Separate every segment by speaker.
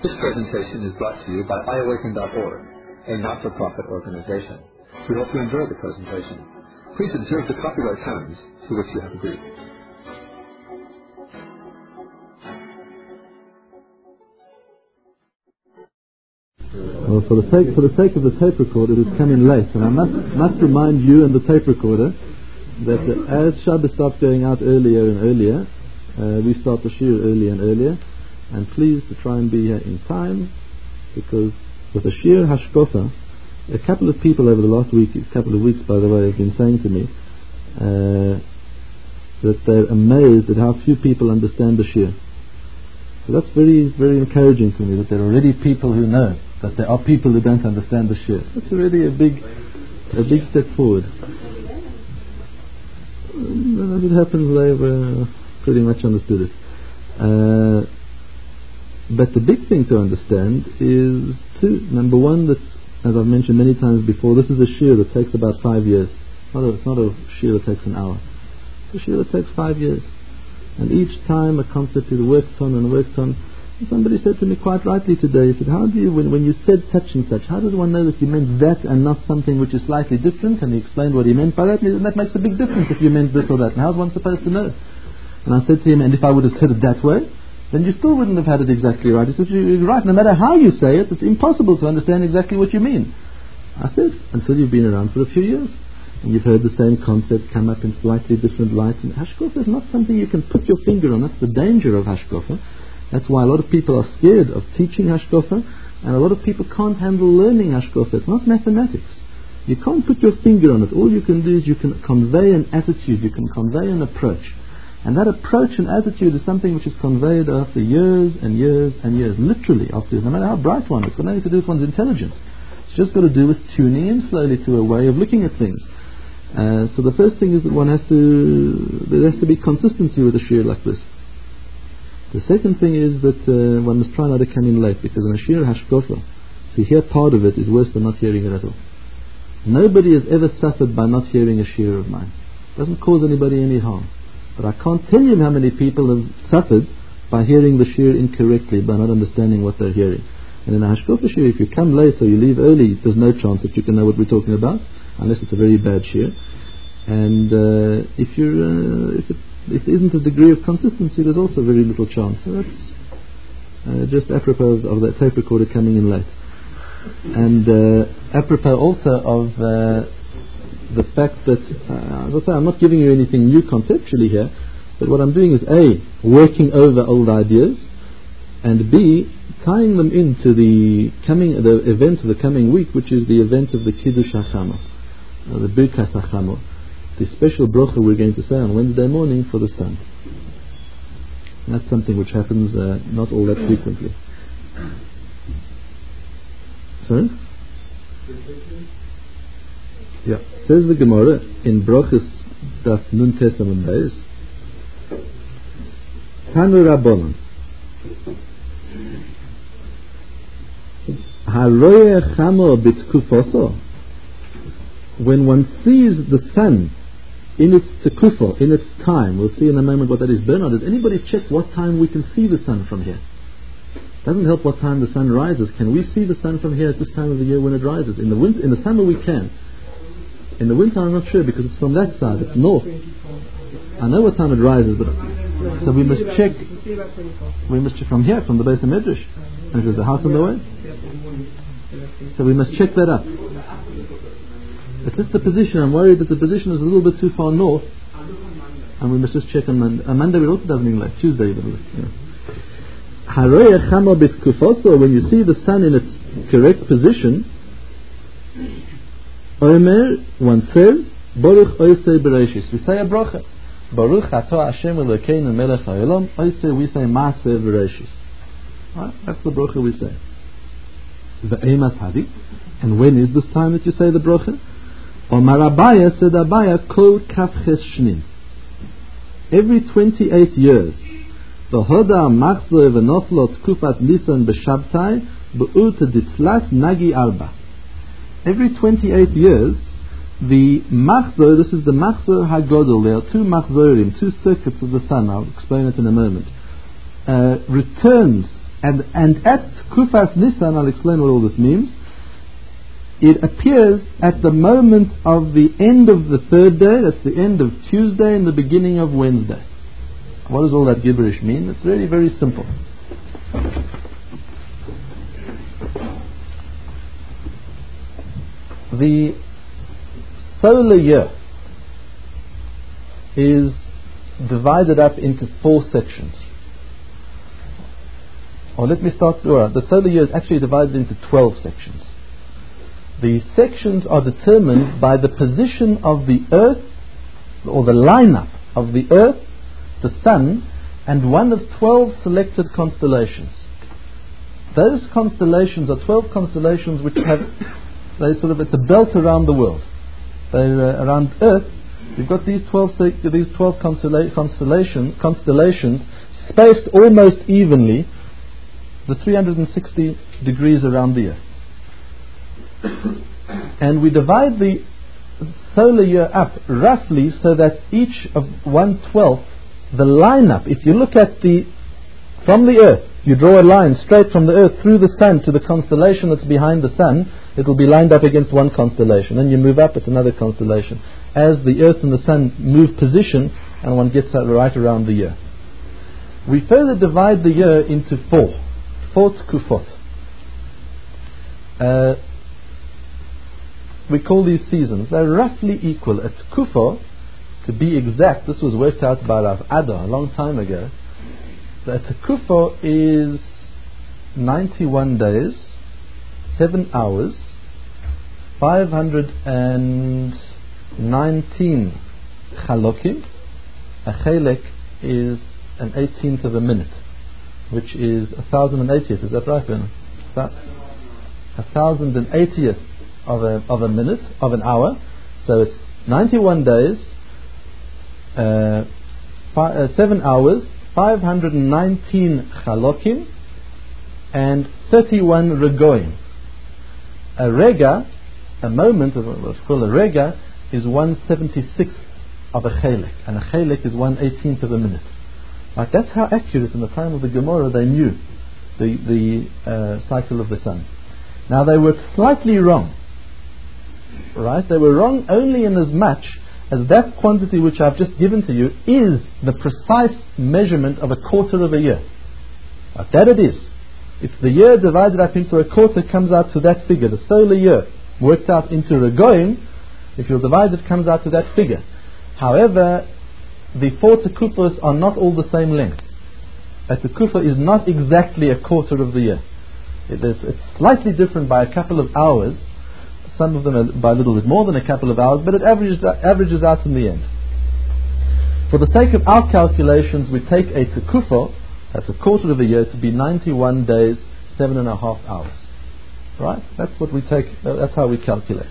Speaker 1: This presentation is brought to you by iAwaken.org, a not-for-profit organization. We hope you enjoy the presentation. Please observe the copyright terms to which you have agreed.
Speaker 2: Well, for the sake of the tape recorder, it has come in late, and I must remind you and the tape recorder that as Shabbos starts going out earlier and earlier, we start the shiur earlier and earlier, and please to try and be here in time, because with the shiur hashkofa, a couple of people over the last couple of weeks, by the way, have been saying to me that they're amazed at how few people understand the shiur. So that's very, very encouraging to me, that there are already people who know that there are people who don't understand the shiur. That's already a big step forward. When it happens, they've pretty much understood it. But the big thing to understand is two. Number one, that, as I've mentioned many times before, this is a shiur that takes about 5 years. It's not a shiur that takes an hour. It's a shiur that takes 5 years. And each time a concept is worked on and worked on. And somebody said to me quite rightly today, he said, how do you, when you said such and such, how does one know that you meant that and not something which is slightly different? And he explained what he meant by that, and that makes a big difference if you meant this or that. And how's one supposed to know? And I said to him, and if I would have said it that way, then you still wouldn't have had it exactly right. He said, you're right, no matter how you say it, it's impossible to understand exactly what you mean. I said, until you've been around for a few years, and you've heard the same concept come up in slightly different lights. And hashkofa is not something you can put your finger on. That's the danger of hashkofa. That's why a lot of people are scared of teaching hashkofa, and a lot of people can't handle learning hashkofa. It's not mathematics. You can't put your finger on it. All you can do is you can convey an attitude, you can convey an approach. And that approach and attitude is something which is conveyed after years and years and years, literally after, no matter how bright one is. It's got nothing to do with one's intelligence. It's just got to do with tuning in slowly to a way of looking at things. So the first thing is that there has to be consistency with a shiur like this. The second thing is that one must try not to come in late, because in a shiur hashkofa, to hear part of it is worse than not hearing it at all. Nobody has ever suffered by not hearing a shiur of mine. It doesn't cause anybody any harm. But I can't tell you how many people have suffered by hearing the shiur incorrectly, by not understanding what they're hearing. And in a hashkofa shiur, if you come late or you leave early, there's no chance that you can know what we're talking about, unless it's a very bad shiur. And if it isn't a degree of consistency, there's also very little chance. So that's just apropos of that tape recorder coming in late. And apropos also of the fact that, as I say, I'm not giving you anything new conceptually here, but what I'm doing is A, working over old ideas, and B, tying them into the event of the coming week, which is the event of the Kiddush HaChamor, the Birkas HaChamor, the special bracha we're going to say on Wednesday morning for the sun. And that's something which happens not all that frequently. Sorry? Yeah. Says the Gemara in Brachas Daf Nun Tes Amud Beis, Tanu Rabbanan, Haroye Chamo B'Tkufoso. When one sees the sun in its tekufo, in its time, we'll see in a moment what that is. Bernard, does anybody check what time we can see the sun from here? Doesn't help what time the sun rises. Can we see the sun from here at this time of the year when it rises? In the summer we can. In the winter I'm not sure, because it's from that side, it's north. I know what time it rises, but so we must check. We must check from here, from the base of Medrash. And there's a house on the way. So we must check that up. It's just the position. I'm worried that the position is a little bit too far north, and we must just check on Monday. On Monday we're also davening late. Tuesday even. Haroye Chamo B'Tkufotzo, when you see the sun in its correct position, Omer, one says, Baruch Oisei Bereshis. We say a bracha. Baruch Atah Hashem Elokeinu Melech HaOlam. Oisei, we say Maaseh Bereshis. Right? That's the bracha we say. Ve'emas Hadi. And when is this time that you say the bracha? Omar Abaya, said Abaya, Kol Kafches Shnin. Every 28 years, V'hoda Machzor V'noflot Kufat Nisan B'Shabtai B'ut Ditzlas Nagi Arba. Every 28 years, the Machzor, this is the Machzor HaGodol, there are two Machzorim, two circuits of the sun, I'll explain it in a moment, returns And at Kufas Nisan, I'll explain what all this means, it appears at the moment of the end of the third day, that's the end of Tuesday and the beginning of Wednesday. What does all that gibberish mean? It's really very simple. The solar year is divided up into 4 sections. Or let me start, the solar year is actually divided into 12 sections. The sections are determined by the position of the Earth, or the lineup of the Earth, the Sun, and one of 12 selected constellations. Those constellations are 12 constellations which have, it's a belt around the world. They're around Earth. We've got these 12 constellations spaced almost evenly, the 360 degrees around the Earth. And we divide the solar year up roughly so that each of 1/12, the lineup, if you look at from the Earth, you draw a line straight from the Earth through the Sun to the constellation that's behind the Sun, it will be lined up against one constellation. Then you move up, it's another constellation. As the Earth and the Sun move position, and one gets right around the year. We further divide the year into 4 tkufot. We call these seasons. They're roughly equal. A tkufa, to be exact, this was worked out by Rav Ada a long time ago. A tkufa is 91 days, 7 hours, 519 chalokim. A chelek is an 18th of a minute, which is 1,080th. Is that right, Ben? 1,080th of a minute, of an hour. So it's 91 days, 7 hours, 519 chalokim, and 31 regoim. A rega, a moment of what's called a rega, is 1/76th of a chelek, and a chelek is 1/18th of a minute. Like, that's how accurate in the time of the Gemara they knew the cycle of the sun. Now they were slightly wrong, right? They were wrong only in as much as that quantity which I've just given to you is the precise measurement of a quarter of a year. Like that it is. If the year divided up into a quarter comes out to that figure, the solar year worked out into regoim, if you divide it, comes out to that figure. However, the 4 tekufos are not all the same length. A tekufa is not exactly a quarter of the year. It's slightly different by a couple of hours. Some of them are by a little bit more than a couple of hours, but it averages out in the end. For the sake of our calculations, we take a tekufa, that's a quarter of a year, to be 91 days, 7.5 hours. Right? That's what we take, that's how we calculate.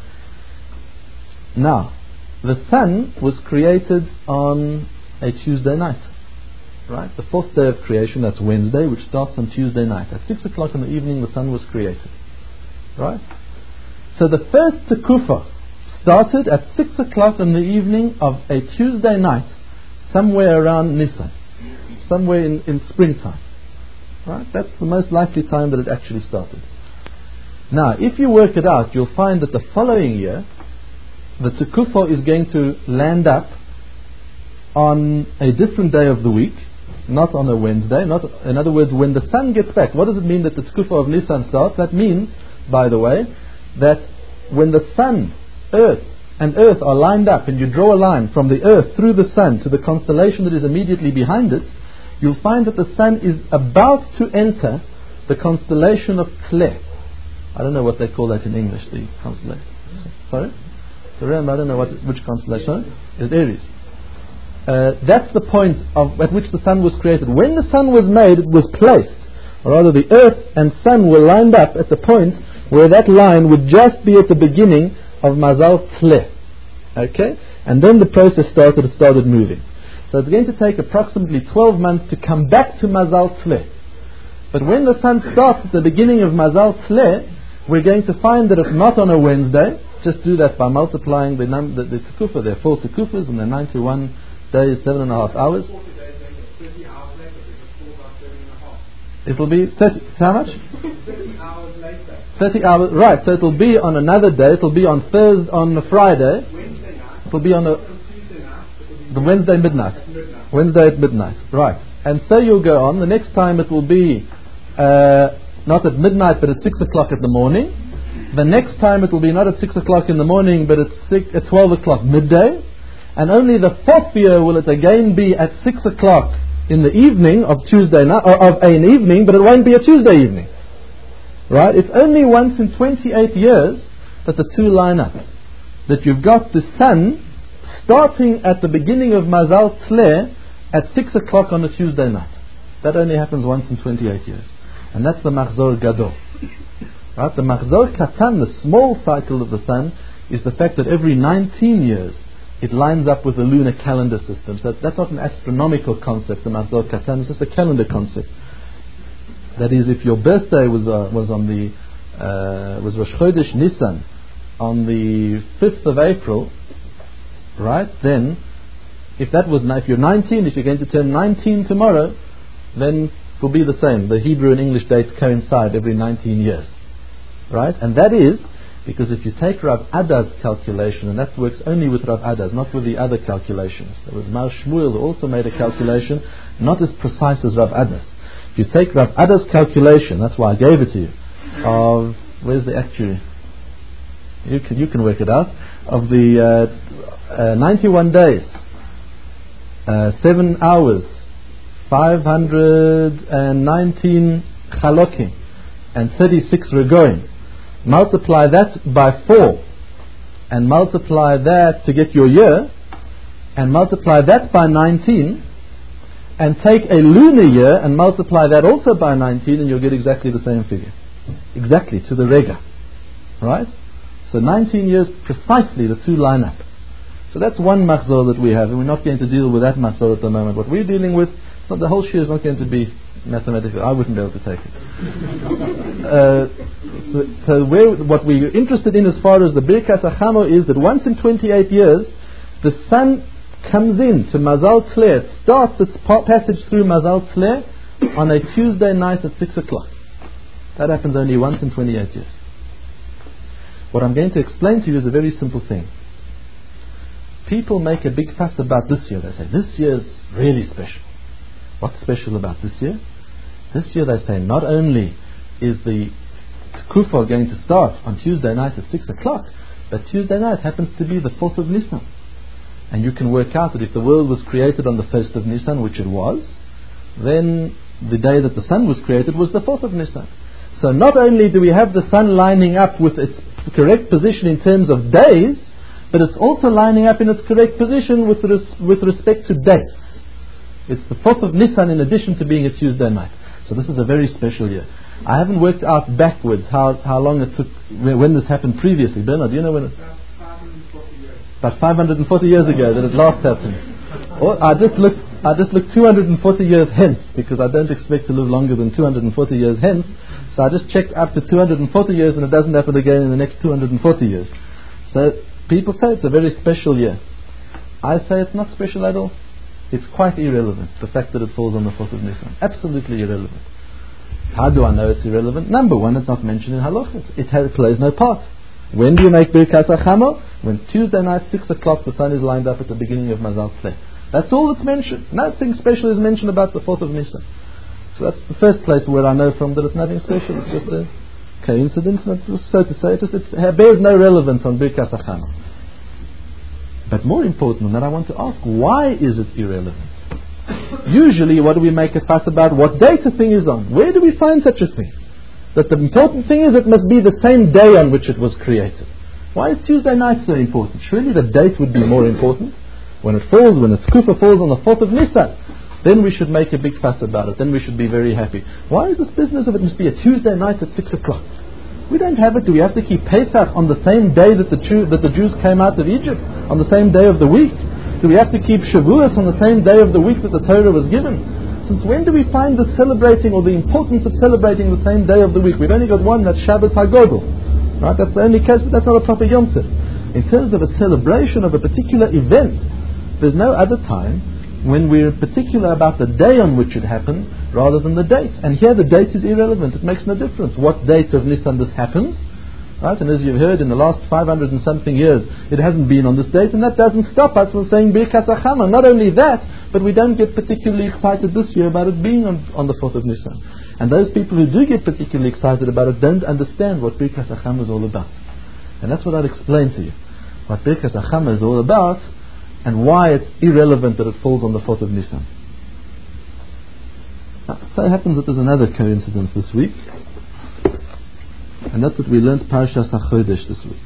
Speaker 2: Now, the sun was created on a Tuesday night. Right? The 4th day of creation, that's Wednesday, which starts on Tuesday night. At 6 o'clock in the evening, the sun was created. Right? So the first tekufa started at 6 o'clock in the evening of a Tuesday night, somewhere around Nisan, somewhere in springtime. Right? That's the most likely time that it actually started. Now, if you work it out, you'll find that the following year, the tekufa is going to land up on a different day of the week, not on a Wednesday. In other words, when the sun gets back, what does it mean that the tekufa of Nisan starts? That means, by the way, that when the sun, Earth, and Earth are lined up, and you draw a line from the Earth through the sun to the constellation that is immediately behind it, you'll find that the sun is about to enter the constellation of Tle. I don't know what they call that in English, the constellation. Sorry? I don't know which constellation. It's Aries. That's the point at which the sun was created. When the sun was made, it was placed, or rather the Earth and sun were lined up at the point where that line would just be at the beginning of Mazal Tle. Okay? And then the process started, it started moving. So it's going to take approximately 12 months to come back to Mazal Tle. But when the sun starts at the beginning of Mazal Tle, we're going to find that it's not on a Wednesday. Just do that by multiplying the tekufa. There are 4 tekufas and they're 91 days, 7.5 hours. It will be 30, how much?
Speaker 3: 30 hours later.
Speaker 2: 30 hours, right, so it will be on another day, it will be on Thursday, on a Friday.
Speaker 3: Wednesday night.
Speaker 2: It will be on
Speaker 3: Tuesday night.
Speaker 2: the Wednesday midnight.
Speaker 3: At midnight.
Speaker 2: Wednesday at midnight, right. And so you'll go on. The next time it will be not at midnight but at 6 o'clock in the morning. The next time it will be not at 6 o'clock in the morning but at 12 o'clock midday. And only the fourth year will it again be at 6 o'clock in the evening of Tuesday night, or of an evening, but it won't be a Tuesday evening. Right? It's only once in 28 years that the two line up. That you've got the sun starting at the beginning of Mazal Tzleh at 6 o'clock on a Tuesday night. That only happens once in 28 years. And that's the Machzor Gadol. Right? The Machzor Katan, the small cycle of the sun, is the fact that every 19 years it lines up with the lunar calendar system. So that's not an astronomical concept, the Machzor Katan, it's just a calendar concept. That is, if your birthday was Rosh Chodesh Nisan on the 5th of April, right, then if you're 19, if you're going to turn 19 tomorrow, then it will be the same. The Hebrew and English dates coincide every 19 years. Right? And that is because if you take Rav Ada's calculation, and that works only with Rav Ada's, not with the other calculations. There was Mar Shmuel who also made a calculation, not as precise as Rav Ada's. If you take Rav Ada's calculation, that's why I gave it to you, of, where's the actuary? You can work it out. Of the 91 days, 7 hours, 519 chalokim, and 36 regoim. Multiply that by 4, and multiply that to get your year, and multiply that by 19, and take a lunar year and multiply that also by 19, and you'll get exactly the same figure. Exactly, to the rega. Right? So 19 years precisely, the two line up. So that's one machzor that we have, and we're not going to deal with that machzor at the moment. What we're dealing with, so the whole shir is not going to be mathematical. I wouldn't be able to take it. What we're interested in as far as the Birkas Achamo is that once in 28 years, the sun comes in to Mazal Tzleh, starts its passage through Mazal Tzleh on a Tuesday night at 6 o'clock. That happens only once in 28 years. What I'm going to explain to you is a very simple thing. People make a big fuss about this year. They say, this year's really special. What's special about this year? This year they say not only is the Kufa going to start on Tuesday night at 6 o'clock, but Tuesday night happens to be the 4th of Nisan. And you can work out that if the world was created on the 1st of Nisan, which it was, then the day that the sun was created was the 4th of Nisan. So not only do we have the sun lining up with its correct position in terms of days, but it's also lining up in its correct position with respect to dates. It's the 4th of Nisan in addition to being a Tuesday night. So this is a very special year. I haven't worked out backwards how long it took, when this happened previously. Bernard, do you know when it... About 540 years ago that it last happened. I just looked 240 years hence, because I don't expect to live longer than 240 years hence. So I just checked up to 240 years, and it doesn't happen again in the next 240 years. So people say it's a very special year. I say it's not special at all. It's quite irrelevant, the fact that it falls on the 4th of Nisan. Absolutely irrelevant. How do I know it's irrelevant? Number one, it's not mentioned in halachas. It plays no part. When do you make Birkas Achamo? When Tuesday night, 6 o'clock, the sun is lined up at the beginning of Mazal Tzleh. That's all that's mentioned. Nothing special is mentioned about the 4th of Nisan. So that's the first place where I know from that it's nothing special. It's just a coincidence, so to say. It bears no relevance on Birkas Achamo. But more important than that, I want to ask, why is it irrelevant? Usually, what do we make a fuss about? What date a thing is on? Where do we find such a thing? That the important thing is it must be the same day on which it was created. Why is Tuesday night so important? Surely the date would be more important. When its Kufa falls on the 4th of Nisan, then we should make a big fuss about it. Then we should be very happy. Why is this business of it must be a Tuesday night at 6 o'clock? We don't have it. Do we have to keep Pesach on the same day that the Jews came out of Egypt? On the same day of the week? Do we have to keep Shavuos on the same day of the week that the Torah was given? Since when do we find the celebrating or the importance of celebrating the same day of the week? We've only got one, that's Shabbos HaGodel. Right? That's the only case, but that's not a proper Yom Tov. In terms of a celebration of a particular event, there's no other time when we're particular about the day on which it happened rather than the date. And here the date is irrelevant. It makes no difference what date of Nisan this happens. Right? And as you've heard, in the last 500 and something years, it hasn't been on this date, and that doesn't stop us from saying Birkas Hachama. Not only that, but we don't get particularly excited this year about it being on the 4th of Nisan. And those people who do get particularly excited about it don't understand what Birkas Hachama is all about. And that's what I'll explain to you. What Birkas Hachama is all about, and why it's irrelevant that it falls on the 4th of Nisan. So it happens that there's another coincidence this week. And that's what we learned Parshas HaChodesh this week.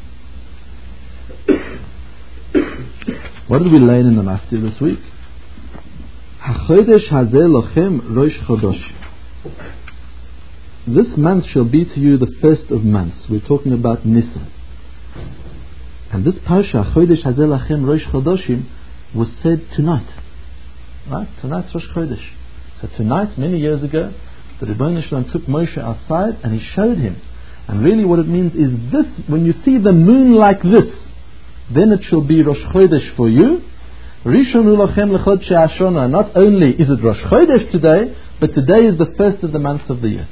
Speaker 2: What did we learn in the Maftir this week? HaChodesh hazeh lochem Rosh Chodosh. This month shall be to you the first of months. We're talking about Nisan. And this Parsha, Chodesh hazeh lochem Rosh Chodoshim, was said tonight. Right? Tonight's Rosh Chodesh. So tonight, many years ago, the Rebbeinu Shalom took Moshe outside and he showed him. And really what it means is this: when you see the moon like this, then it shall be Rosh Chodesh for you. Rishon ulachem lechodshei hashana. Not only is it Rosh Chodesh today, but today is the first of the months of the year.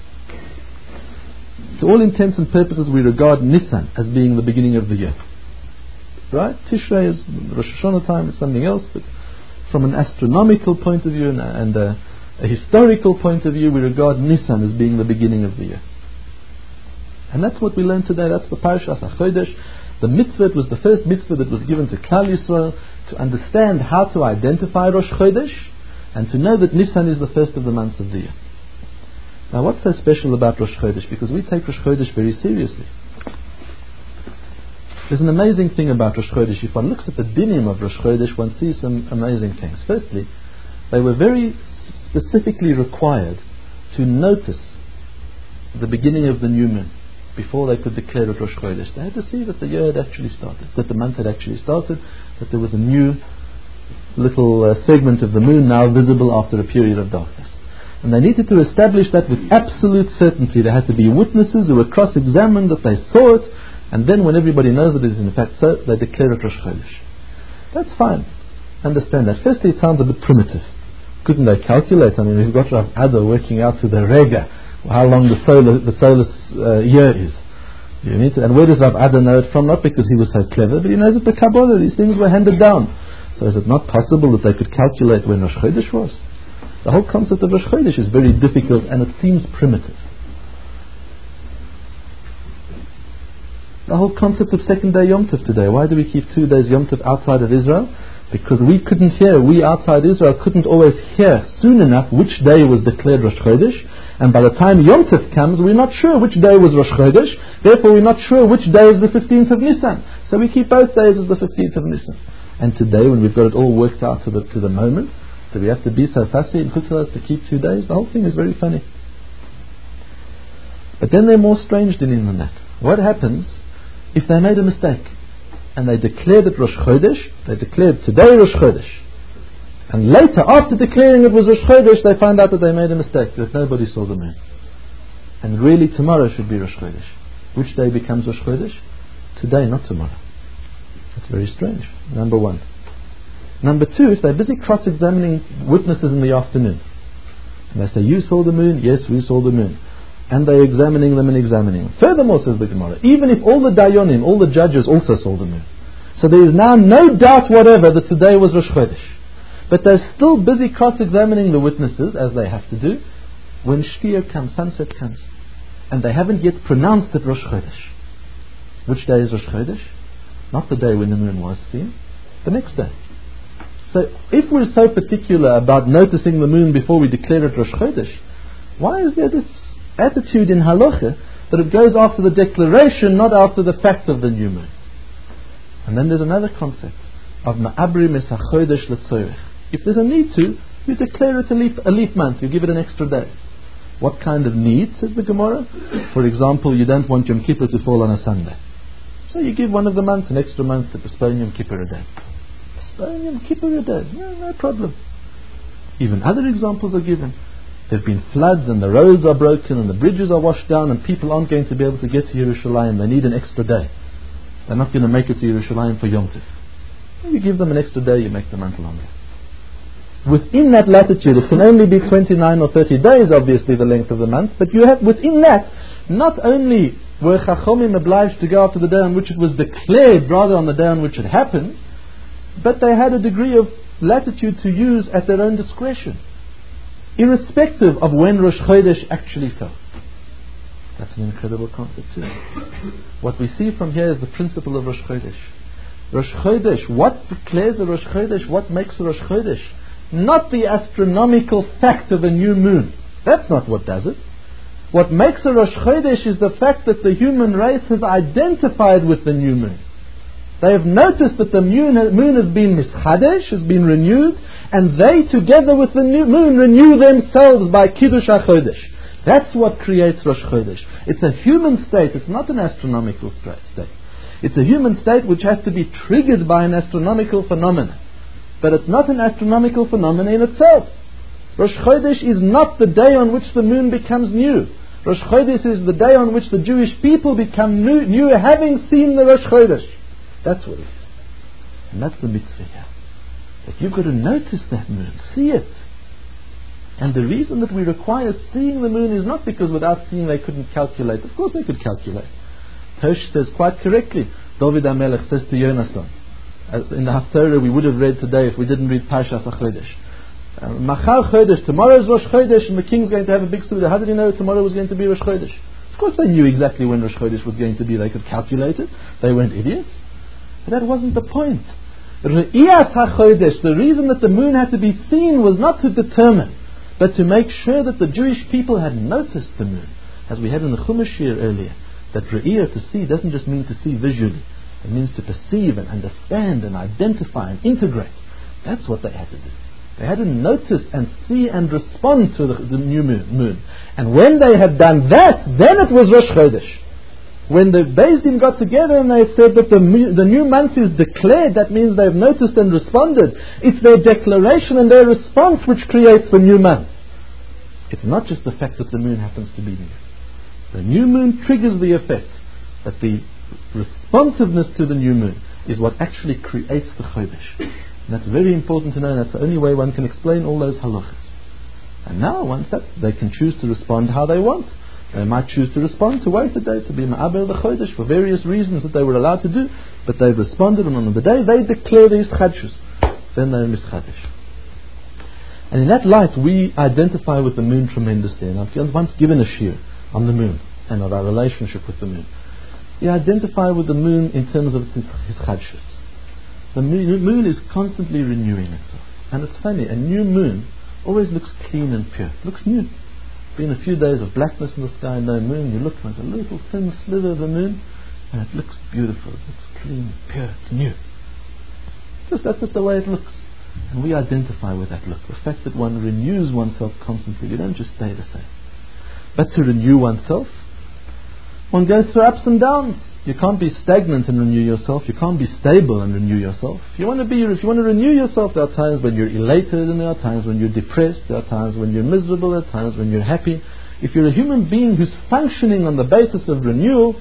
Speaker 2: To all intents and purposes, we regard Nisan as being the beginning of the year. Right? Tishrei is Rosh Hashanah time, it's something else, but from an astronomical point of view and a historical point of view, we regard Nisan as being the beginning of the year. And that's what we learned today. That's the Parashas HaChodesh. The mitzvah, it was the first mitzvah that was given to Klal Yisrael to understand how to identify Rosh Chodesh and to know that Nisan is the first of the months of the year. Now what's so special about Rosh Chodesh? Because we take Rosh Chodesh very seriously. There's an amazing thing about Rosh Chodesh. If one looks at the dinim of Rosh Chodesh, one sees some amazing things. Firstly, they were very specifically required to notice the beginning of the new moon before they could declare it Rosh Chodesh. They had to see that the year had actually started, that the month had actually started, that there was a new little segment of the moon now visible after a period of darkness. And they needed to establish that with absolute certainty. There had to be witnesses who were cross-examined that they saw it, and then when everybody knows that it is in fact so, they declare it Rosh Chodesh. That's fine. Understand that. Firstly, it sounds a bit primitive. Couldn't they calculate? I mean, we've got Rav Addo working out to the rega how long the solar year is. You need to, and where does Rav Addo know it from? Not because he was so clever, but he knows it the Kabbalah. These things were handed down. So is it not possible that they could calculate when Rosh Chodesh was? The whole concept of Rosh Chodesh is very difficult and it seems primitive. The whole concept of second day Yom Tov today. Why do we keep 2 days Yom Tov outside of Israel? Because we outside Israel couldn't always hear soon enough which day was declared Rosh Chodesh, and by the time Yom Tov comes, we're not sure which day was Rosh Chodesh, therefore we're not sure which day is the 15th of Nisan. So we keep both days as the 15th of Nisan. And today, when we've got it all worked out to the moment, that we have to be so fussy and Chutzah to keep 2 days, the whole thing is very funny. But then there are more strange dinim than that. What happens if they made a mistake and they declared it Rosh Chodesh, they declared today Rosh Chodesh, and later, after declaring it was Rosh Chodesh, they find out that they made a mistake, that nobody saw the moon, and really tomorrow should be Rosh Chodesh? Which day becomes Rosh Chodesh? Today, not tomorrow. That's very strange. Number one. Number two, if they're busy cross-examining witnesses in the afternoon, and they say, you saw the moon? Yes, we saw the moon. And they're examining them and examining them. Furthermore, says the Gemara, even if all the Dayanim, all the judges also saw the moon, so there is now no doubt whatever that today was Rosh Chodesh, but they're still busy cross-examining the witnesses, as they have to do, when Shkia comes, sunset comes, and they haven't yet pronounced it Rosh Chodesh. Which day is Rosh Chodesh? Not the day when the moon was seen, the next day. So if we're so particular about noticing the moon before we declare it Rosh Chodesh, why is there this attitude in halacha that it goes after the declaration, not after the fact of the new moon? And then there's another concept of ma'abrim es hachodesh letzorech. If there's a need to, you declare it a leap month, you give it an extra day. What kind of need, says the Gemara? For example, you don't want Yom Kippur to fall on a Sunday, so you give one of the months an extra month to postpone Yom Kippur a day. Postpone Yom Kippur a day, no problem. Even other examples are given. There have been floods and the roads are broken and the bridges are washed down and people aren't going to be able to get to Yerushalayim. They need an extra day. They're not going to make it to Yerushalayim for Yom Tov. You give them an extra day, you make the month longer. within that latitude, it can only be 29 or 30 days, obviously the length of the month, but you have within that, not only were Chachomim obliged to go after the day on which it was declared, rather on the day on which it happened, but they had a degree of latitude to use at their own discretion, irrespective of when Rosh Chodesh actually fell. That's an incredible concept too. What we see from here is the principle of Rosh Chodesh. Rosh Chodesh, what declares a Rosh Chodesh? What makes a Rosh Chodesh? Not the astronomical fact of a new moon. That's not what does it. What makes a Rosh Chodesh is the fact that the human race has identified with the new moon. They have noticed that the moon has been mischadesh, has been renewed, and they together with the new moon renew themselves by Kiddush HaChodesh. That's what creates Rosh Chodesh. It's a human state, it's not an astronomical state. It's a human state which has to be triggered by an astronomical phenomenon. But it's not an astronomical phenomenon in itself. Rosh Chodesh is not the day on which the moon becomes new. Rosh Chodesh is the day on which the Jewish people become new having seen the Rosh Chodesh. That's what it is. And that's the mitzvah here. That you've got to notice that moon, see it. And the reason that we require seeing the moon is not because without seeing they couldn't calculate. Of course they could calculate. Hirsch says quite correctly, David HaMelech says to Yonasan, in the Haftarah we would have read today if we didn't read Parshas HaChodesh. Machar Chodesh, tomorrow is Rosh Chodesh and the king's going to have a big Suda. How did he know tomorrow was going to be Rosh Chodesh? Of course they knew exactly when Rosh Chodesh was going to be. They could calculate it. They weren't idiots. But that wasn't the point. Re'iyat HaChodesh, the reason that the moon had to be seen was not to determine, but to make sure that the Jewish people had noticed the moon. As we had in the Chumash here earlier, that Re'iyah, to see, doesn't just mean to see visually. It means to perceive and understand and identify and integrate. That's what they had to do. They had to notice and see and respond to the new moon. And when they had done that, then it was Rosh Chodesh. When the Beis Din got together and they said that the new month is declared, that means they've noticed and responded. It's their declaration and their response which creates the new month. It's not just the fact that the moon happens to be new. The new moon triggers the effect that the responsiveness to the new moon is what actually creates the Chodesh. And that's very important to know, and that's the only way one can explain all those halachas. And now, once that, they can choose to respond how they want. They might choose to respond to wait a day, to be ma'aber the Chodesh for various reasons that they were allowed to do, but they've responded, and on the day they declare the Ischadshus, then they're mischadesh. And in that light, we identify with the moon tremendously. And I've once given a shiur on the moon and of our relationship with the moon. We identify with the moon in terms of his chadshus. The moon is constantly renewing itself. And it's funny, a new moon always looks clean and pure. It looks new. Been a few days of blackness in the sky, no moon, you look like a little thin sliver of the moon, and it looks beautiful. It's clean, pure, it's new. That's just the way it looks. And we identify with that look. The fact that one renews oneself constantly. You don't just stay the same. But to renew oneself, one goes through ups and downs. You can't be stagnant and renew yourself. You can't be stable and renew yourself. If you want to renew yourself, there are times when you're elated, and there are times when you're depressed. There are times when you're miserable. There are times when you're happy. If you're a human being who's functioning on the basis of renewal,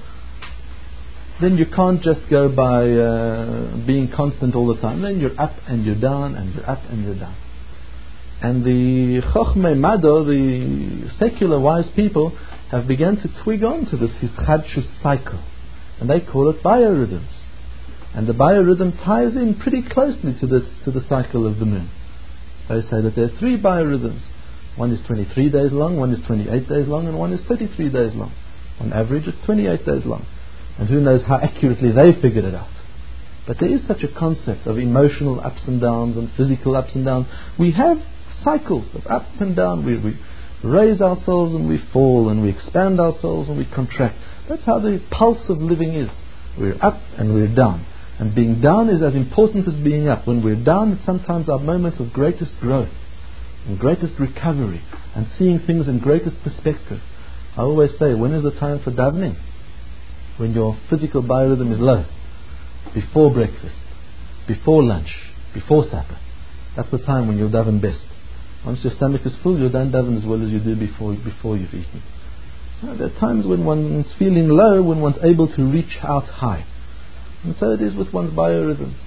Speaker 2: then you can't just go by being constant all the time. Then you're up and you're down, and you're up and you're down. And the Chochmei Mado, the secular wise people, have begun to twig on to this Hischadshus cycle. And they call it biorhythms. And the biorhythm ties in pretty closely to the cycle of the moon. They say that there are 3 biorhythms. One is 23 days long, one is 28 days long, and one is 33 days long. On average, it's 28 days long. And who knows how accurately they figured it out. But there is such a concept of emotional ups and downs and physical ups and downs. We have cycles of up and down. We raise ourselves and we fall, and we expand ourselves and we contract. That's how the pulse of living is. We're up and we're down. And being down is as important as being up. When we're down, it's sometimes our moments of greatest growth and greatest recovery and seeing things in greatest perspective. I always say, when is the time for davening? When your physical biorhythm is low. Before breakfast, before lunch, before supper. That's the time when you'll daven best. Once your stomach is full, you don't daven as well as you do before you've eaten. There are times when one's feeling low, when one's able to reach out high. And so it is with one's biorhythm.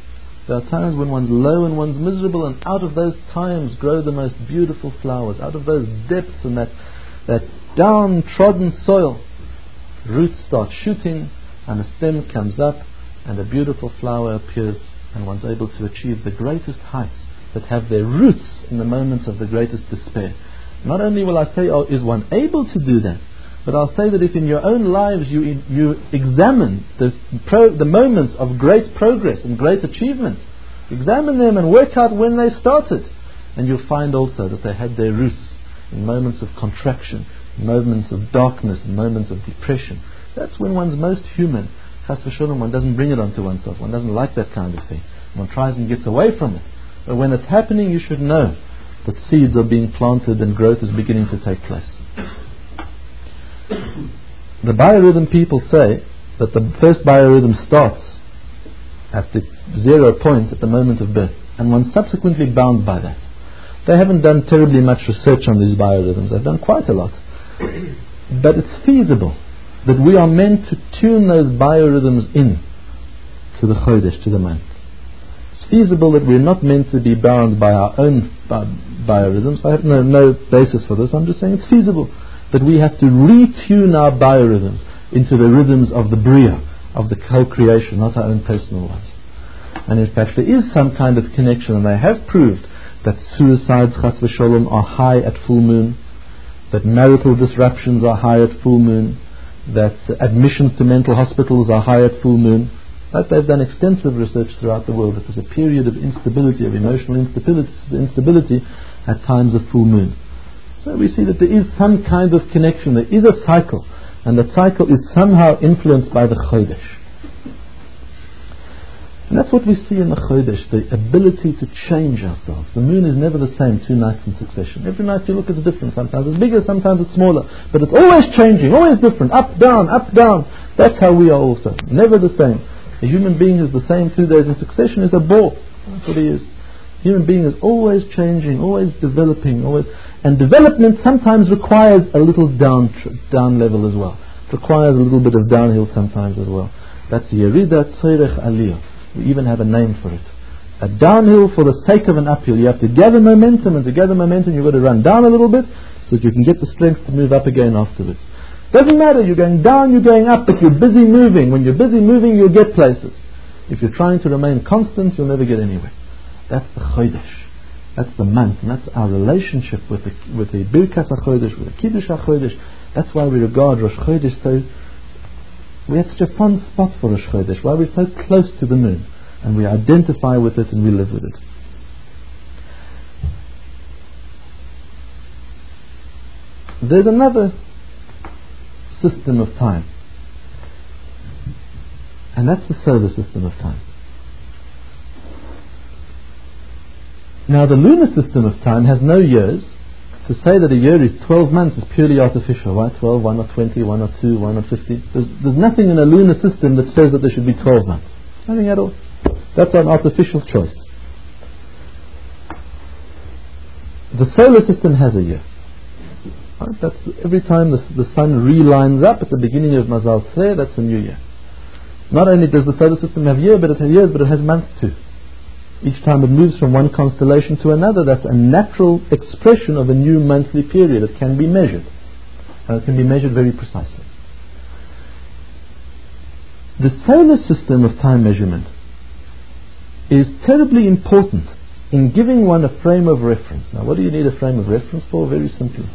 Speaker 2: There are times when one's low and one's miserable, and out of those times grow the most beautiful flowers. Out of those depths and that downtrodden soil, roots start shooting, and a stem comes up, and a beautiful flower appears, and one's able to achieve the greatest heights that have their roots in the moments of the greatest despair. Not only will I say, is one able to do that, but I'll say that if in your own lives you examine the moments of great progress and great achievement, examine them and work out when they started, and you'll find also that they had their roots in moments of contraction, in moments of darkness, in moments of depression. That's when one's most human. Chas v'sholom, one doesn't bring it onto oneself. One doesn't like that kind of thing. One tries and gets away from it. But when it's happening, you should know that seeds are being planted and growth is beginning to take place. The biorhythm people say that the first biorhythm starts at the 0 point at the moment of birth, and one's subsequently bound by that. They haven't done terribly much research on these biorhythms. They've done quite a lot. But it's feasible that we are meant to tune those biorhythms in to the Chodesh, to the month. It's feasible that we're not meant to be bound by our own biorhythms. I have no basis for this. I'm just saying it's feasible that we have to retune our biorhythms into the rhythms of the Bria, of the whole creation, not our own personal ones. And in fact, there is some kind of connection, and they have proved that suicides, chas v'sholom, are high at full moon, that marital disruptions are high at full moon, that admissions to mental hospitals are high at full moon. That they've done extensive research throughout the world. It was a period of instability, of emotional instability at times of full moon. So we see that there is some kind of connection, there is a cycle, and that cycle is somehow influenced by the Chodesh. And that's what we see in the Chodesh, the ability to change ourselves. The moon is never the same 2 nights in succession. Every night you look, it's different. Sometimes it's bigger, sometimes it's smaller. But it's always changing, always different. Up, down, up, down. That's how we are also. Never the same. A human being is the same 2 days in succession is a ball. That's what he is. A human being is always changing, always developing, always. And development sometimes requires a little down level as well. It requires a little bit of downhill sometimes as well. That's Yerida Tzorech Aliyah. We even have a name for it. A downhill for the sake of an uphill. You have to gather momentum, and to gather momentum you've got to run down a little bit so that you can get the strength to move up again afterwards. Doesn't matter, you're going down, you're going up, but you're busy moving. When you're busy moving, you'll get places. If you're trying to remain constant, you'll never get anywhere. That's the Chodesh. That's the month, and that's our relationship with the Birkas HaChodesh, with the Kiddush HaChodesh. That's why we regard Rosh Chodesh so. We have such a fun spot for Rosh Chodesh, why we're so close to the moon, and we identify with it and we live with it. There's another system of time, and that's the solar system of time. Now the lunar system of time has no years. To say that a year is 12 months is purely artificial, right? 12, 1 or 20, 1 or 2, 1 or 50. There's nothing in a lunar system that says that there should be 12 months. Nothing at all. That's an artificial choice. The solar system has a year. Right? That's every time the sun relines up at the beginning of Mazal Tzeh, that's a new year. Not only does the solar system have year, but it has years, but it has months too. Each time it moves from one constellation to another, that's a natural expression of a new monthly period. It can be measured. And it can be measured very precisely. The solar system of time measurement is terribly important in giving one a frame of reference. Now, what do you need a frame of reference for? Very simply.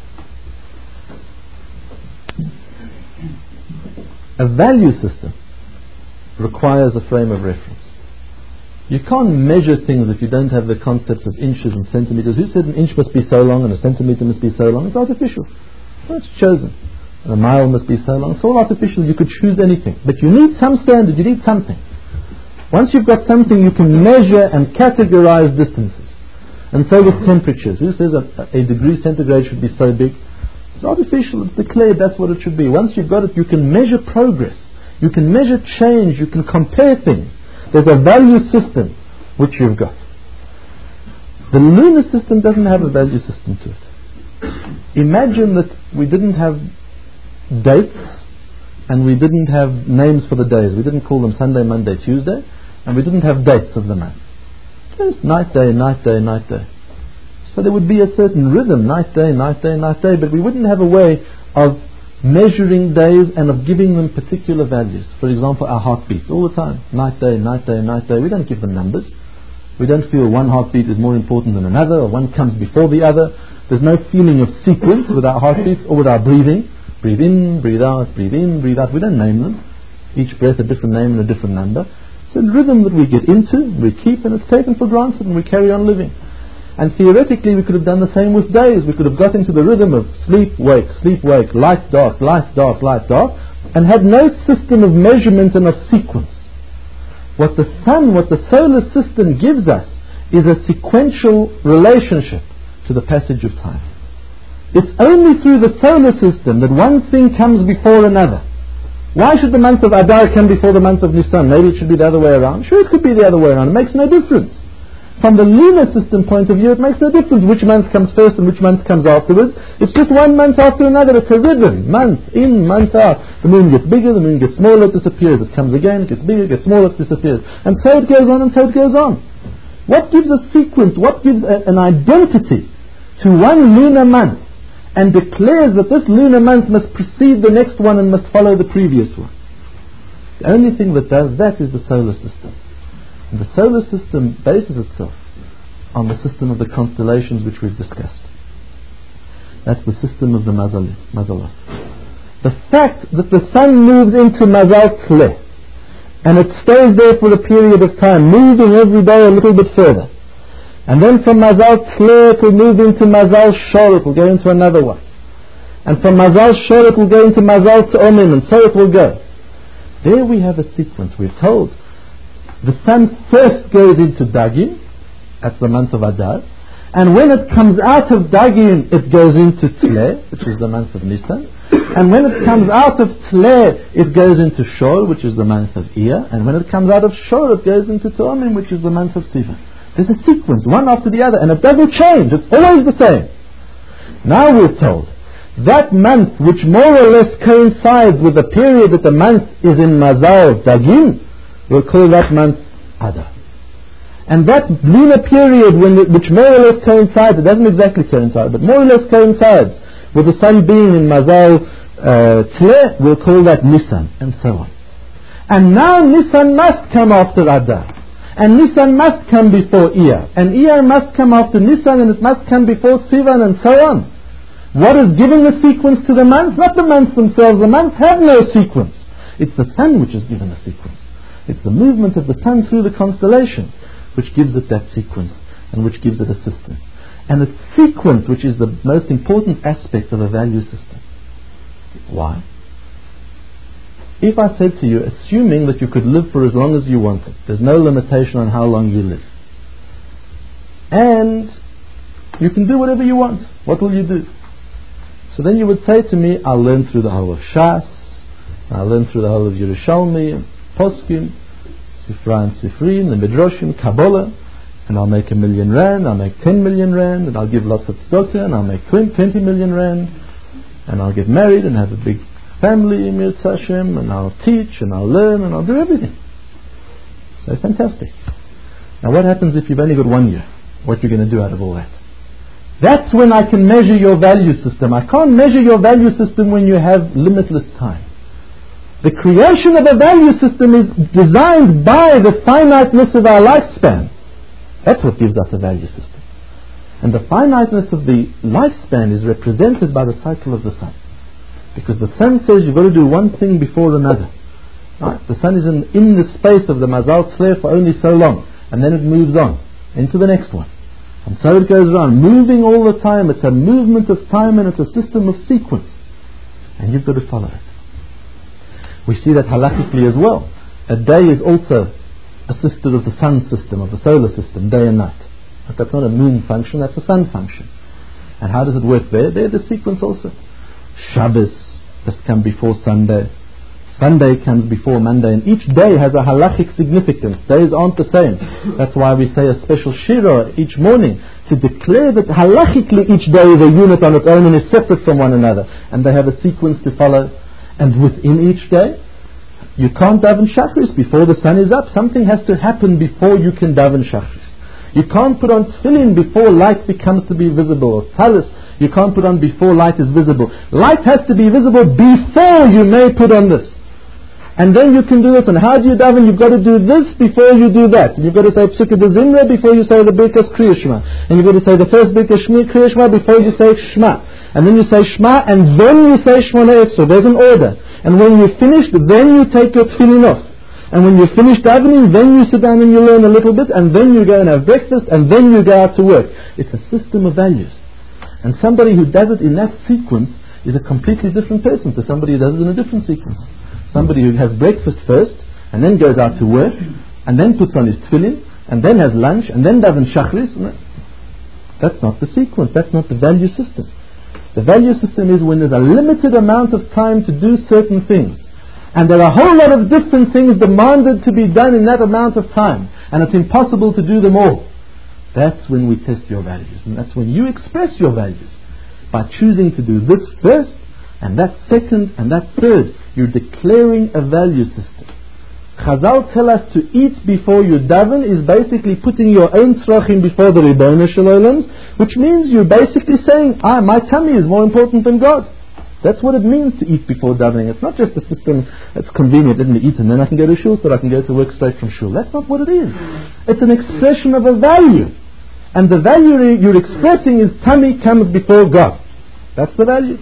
Speaker 2: A value system requires a frame of reference. You can't measure things if you don't have the concepts of inches and centimeters. Who said an inch must be so long and a centimeter must be so long? It's artificial. It's chosen. And a mile must be so long. It's all artificial. You could choose anything. But you need some standard. You need something. Once you've got something, you can measure and categorize distances. And so with temperatures. Who says a degree centigrade should be so big? It's artificial. It's declared that's what it should be. Once you've got it, you can measure progress. You can measure change. You can compare things. There's a value system which you've got. The lunar system doesn't have a value system to it. Imagine that we didn't have dates and we didn't have names for the days. We didn't call them Sunday, Monday, Tuesday. and we didn't have dates of the month. Just night, day, night, day, night, day. So there would be a certain rhythm, night, day, night, day, night, day, but we wouldn't have a way of measuring days and of giving them particular values. For example, our heartbeats all the time, night, day, night, day, night, day. We don't give them numbers. We don't feel one heartbeat is more important than another, or one comes before the other. There's no feeling of sequence with our heartbeats or with our breathing. Breathe in, breathe out, breathe in, breathe out. We don't name them. Each breath a different name and a different number. It's a rhythm that we get into, we keep, and it's taken for granted, and we carry on living. And theoretically we could have done the same with days. We could have got into the rhythm of sleep, wake, light, dark, light, dark, light, dark, and had no system of measurement and of sequence. What the sun, what the solar system gives us is a sequential relationship to the passage of time. It's only through the solar system that one thing comes before another. Why should the month of Adar come before the month of Nisan? Maybe it should be the other way around. Sure, it could be the other way around. It makes no difference. From the lunar system point of view, it makes no difference which month comes first and which month comes afterwards. It's just one month after another. It's a rhythm. Month in, month out. The moon gets bigger, the moon gets smaller, it disappears. It comes again, it gets bigger, it gets smaller, it disappears. And so it goes on and so it goes on. What gives a sequence, what gives an identity to one lunar month and declares that this lunar month must precede the next one and must follow the previous one? The only thing that does that is the solar system. And the solar system bases itself on the system of the constellations which we've discussed. That's the system of the Mazalot. The fact that the sun moves into Mazal Tleh and it stays there for a period of time, moving every day a little bit further, and then from Mazal Tleh it will move into Mazal Shor, it will go into another one, and from Mazal Shor it will go into Mazal T'omim, and so it will go. There we have a sequence. We're told the sun first goes into Dagin, that's the month of Adar, and when it comes out of Dagin it goes into Tleh, which is the month of Nisan, and when it comes out of Tleh it goes into Shor, which is the month of Iyar, and when it comes out of Shor it goes into T'omim, which is the month of Sivan. There's a sequence, one after the other, and it doesn't change, it's always the same. Now we're told that month which more or less coincides with the period that the month is in Mazal Dagin, we'll call that month Adar. And that lunar period which more or less coincides, it doesn't exactly coincide, but more or less coincides with the sun being in Mazal Tleh, we'll call that Nisan, and so on. And now Nisan must come after Adar, and Nisan must come before Iyar, and Iyar must come after Nisan, and it must come before Sivan, and so on. What is giving the sequence to the months? Not the months themselves. The months have no sequence. It's the sun which is given a sequence. It's the movement of the sun through the constellations which gives it that sequence and which gives it a system. And it's sequence which is the most important aspect of a value system. Why? If I said to you, assuming that you could live for as long as you wanted, there's no limitation on how long you live, and you can do whatever you want, what will you do? So then you would say to me, I'll learn through the whole of Shas, I'll learn through the whole of Yerushalmi, Poskim, Sifra and Sifrin, the Midrashim, Kabbalah, and I'll make 1 million rand, I'll make 10 million rand, and I'll give lots of tzedakah, and I'll make 20 million rand, and I'll get married and have a big family, Mirza Hashem, and I'll teach, and I'll learn, and I'll do everything. So fantastic. Now what happens if you've only got 1 year? What you're going to do out of all that? That's when I can measure your value system. I can't measure your value system when you have limitless time. The creation of a value system is designed by the finiteness of our lifespan. That's what gives us a value system. And the finiteness of the lifespan is represented by the cycle of the sun. Because the sun says you've got to do one thing before another. Right? The sun is in the space of the Mazal Tzleh for only so long, and then it moves on into the next one. And so it goes around, moving all the time. It's a movement of time and it's a system of sequence. And you've got to follow it. We see that halakhically as well. A day is also a sister of the sun system, of the solar system, day and night. But that's not a moon function, that's a sun function. And how does it work there? There's the sequence also. Shabbos must come before Sunday. Sunday comes before Monday, and each day has a halachic significance. Days aren't the same. That's why we say a special shira each morning to declare that halachically each day is a unit on its own and is separate from one another, and they have a sequence to follow. And within each day, You can't daven Shachris before the sun is up. Something has to happen before you can daven Shachris. You can't put on tefillin before light becomes to be visible, or talis you can't put on before light is visible. Light has to be visible before you may put on this. And then you can do it. And how do you daven? You've got to do this before you do that. And you've got to say Psukkah de Zimra before you say the Birkas Kriya Shema. And you've got to say the first Birkas Kriya Shema before you say Shema. And then you say Shema, and then you say Shmona Esrei. There's an order. And when you're finished, then you take your tefillin off. And when you finish davening, then you sit down and you learn a little bit, and then you go and have breakfast, and then you go out to work. It's a system of values. And somebody who does it in that sequence is a completely different person to somebody who does it in a different sequence. Somebody who has breakfast first, and then goes out to work, and then puts on his tefillin, and then has lunch, and then daven shachris. That's not the sequence. That's not the value system. The value system is when there's a limited amount of time to do certain things. And there are a whole lot of different things demanded to be done in that amount of time. And it's impossible to do them all. That's when we test your values. And that's when you express your values. By choosing to do this first, and that second, and that third. You're declaring a value system. Chazal tell us to eat before you daven is basically putting your own tzrachim before the Ribono Shel Olam, which means you're basically saying, my tummy is more important than God. That's what it means to eat before davening. It's not just a system that's convenient. Let me eat and then I can go to shul, so I can go to work straight from shul. That's not what it is. It's an expression of a value. And the value you're expressing is tummy comes before God. That's the value.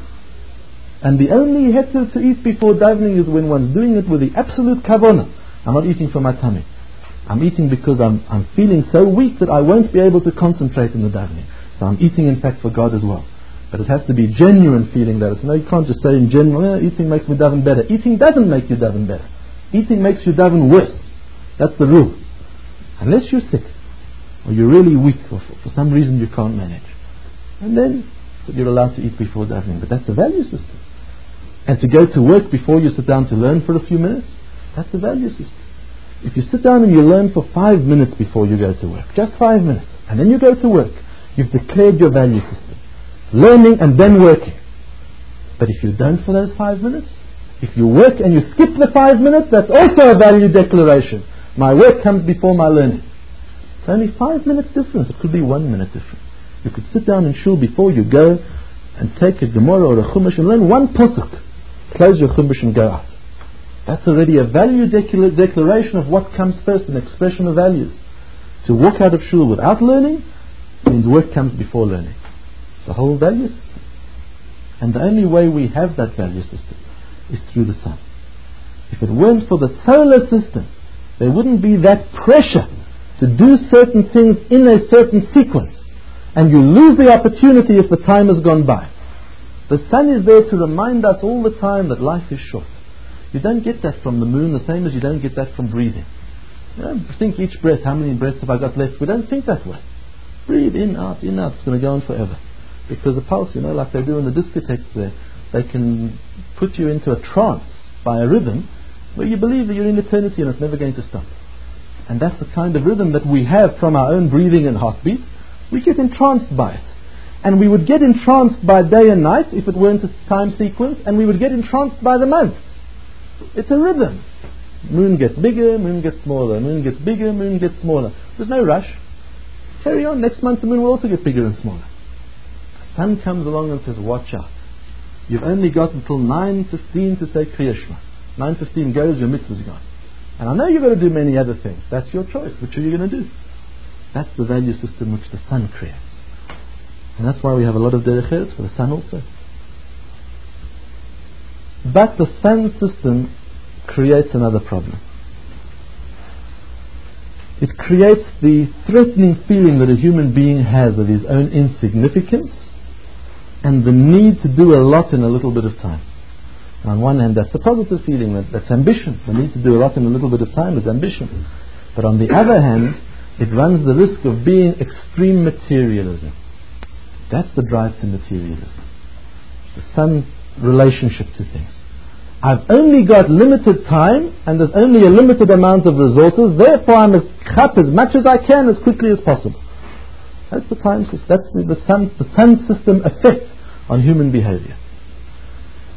Speaker 2: And the only heter to eat before davening is when one's doing it with the absolute kavanah. I'm not eating for my tummy. I'm eating because I'm feeling so weak that I won't be able to concentrate in the davening. So I'm eating in fact for God as well. But it has to be genuine feeling that it's, no, you can't just say in general, eating makes me daven better. Eating doesn't make you daven better. Eating makes you daven worse. That's the rule. Unless you're sick, or you're really weak, or for some reason you can't manage. And then you're allowed to eat before davening. But that's a value system. And to go to work before you sit down to learn for a few minutes, that's a value system. If you sit down and you learn for 5 minutes before you go to work, just 5 minutes, and then you go to work, you've declared your value system. Learning and then working. But if you don't for those 5 minutes, if you work and you skip the 5 minutes, that's also a value declaration. My work comes before my learning. It's only 5 minutes difference. It could be 1 minute difference. You could sit down in shul before you go and take a Gemara or a Chumash and learn one pasuk. Close your Chumash and go out. That's already a value declaration of what comes first, an expression of values. To walk out of shul without learning means work comes before learning. It's a whole value system. And the only way we have that value system is through the sun. If it weren't for the solar system, there wouldn't be that pressure to do certain things in a certain sequence. And you lose the opportunity if the time has gone by. The sun is there to remind us all the time that life is short. You don't get that from the moon, the same as you don't get that from breathing. You don't think each breath, how many breaths have I got left? We don't think that way. Breathe in, out, it's going to go on forever. Because the pulse, like they do in the discotheques there, they can put you into a trance by a rhythm where you believe that you're in eternity and it's never going to stop. And that's the kind of rhythm that we have from our own breathing and heartbeat. We get entranced by it. And we would get entranced by day and night if it weren't a time sequence, and we would get entranced by the months. It's a rhythm. Moon gets bigger, moon gets smaller, moon gets bigger, moon gets smaller. There's no rush. Carry on. Next month the moon will also get bigger and smaller. The sun comes along and says, watch out. You've only got until 9:15 to say Kriya Shema. 9:15 goes, your mitzvah's gone. And I know you've got to do many other things. That's your choice. Which are you going to do? That's the value system which the sun creates. And that's why we have a lot of derech eretz for the sun also. But the sun system creates another problem. It creates the threatening feeling that a human being has of his own insignificance and the need to do a lot in a little bit of time. And on one hand, that's a positive feeling, that's ambition. The need to do a lot in a little bit of time is ambition. But on the other hand, it runs the risk of being extreme materialism. That's the drive to materialism. The sun relationship to things. I've only got limited time and there's only a limited amount of resources, therefore I must cut as much as I can as quickly as possible. That's the time system. That's the sun system effect on human behavior.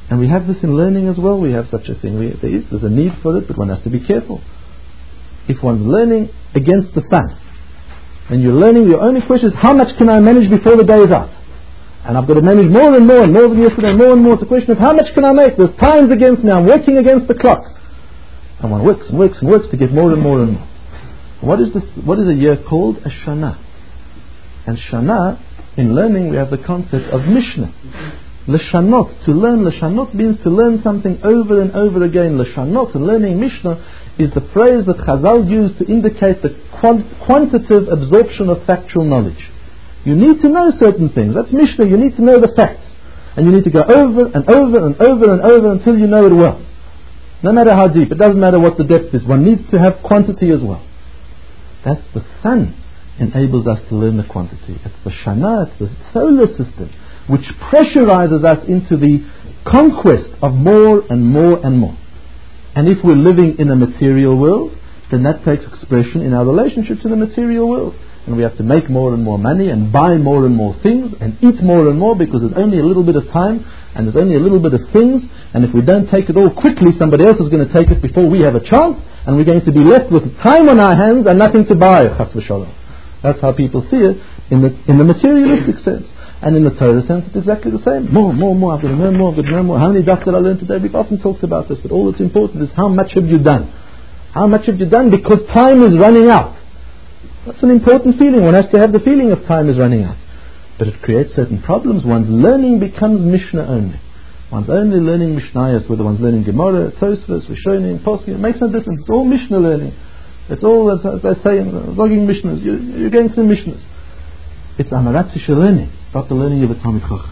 Speaker 2: And we have this in learning as well. We have such a thing. There's a need for it, but one has to be careful. If one's learning against the sun, and you're learning, your only question is, how much can I manage before the day is out? And I've got to manage more and more than yesterday, more and more. It's a question of how much can I make? There's times against me. I'm working against the clock. And one works and works and works to get more and more and more. What is a year called? A Shana. And Shana, in learning, we have the concept of Mishnah. Leshanot, to learn Leshanot means to learn something over and over again. Leshanot, learning Mishnah, is the phrase that Chazal used to indicate the quantitative absorption of factual knowledge. You need to know certain things. That's Mishnah. You need to know the facts. And you need to go over and over and over and over until you know it well. No matter how deep. It doesn't matter what the depth is. One needs to have quantity as well. That's the sun enables us to learn the quantity. It's the Shana, it's the solar system, which pressurizes us into the conquest of more and more and more. And if we're living in a material world, then that takes expression in our relationship to the material world. And we have to make more and more money and buy more and more things and eat more and more, because there's only a little bit of time and there's only a little bit of things, and if we don't take it all quickly, somebody else is going to take it before we have a chance, and we're going to be left with time on our hands and nothing to buy. Chas v'shalom. That's how people see it in the materialistic sense. And in the Torah sense, it's exactly the same. More. I've got to learn more. How many daf did I learn today? We've often talked about this, but all that's important is how much have you done? How much have you done? Because time is running out. That's an important feeling. One has to have the feeling of time is running out. But it creates certain problems. One's learning becomes Mishnah only. One's only learning Mishnayos, whether one's learning Gemara, Tosfos, Rishonim, Poskim. It makes no difference. It's all Mishnah learning. It's all, as they say, Zoging Mishnahs. You're going through Mishnahs. It's Amaratzisha learning, not the learning of a Talmid Chacham.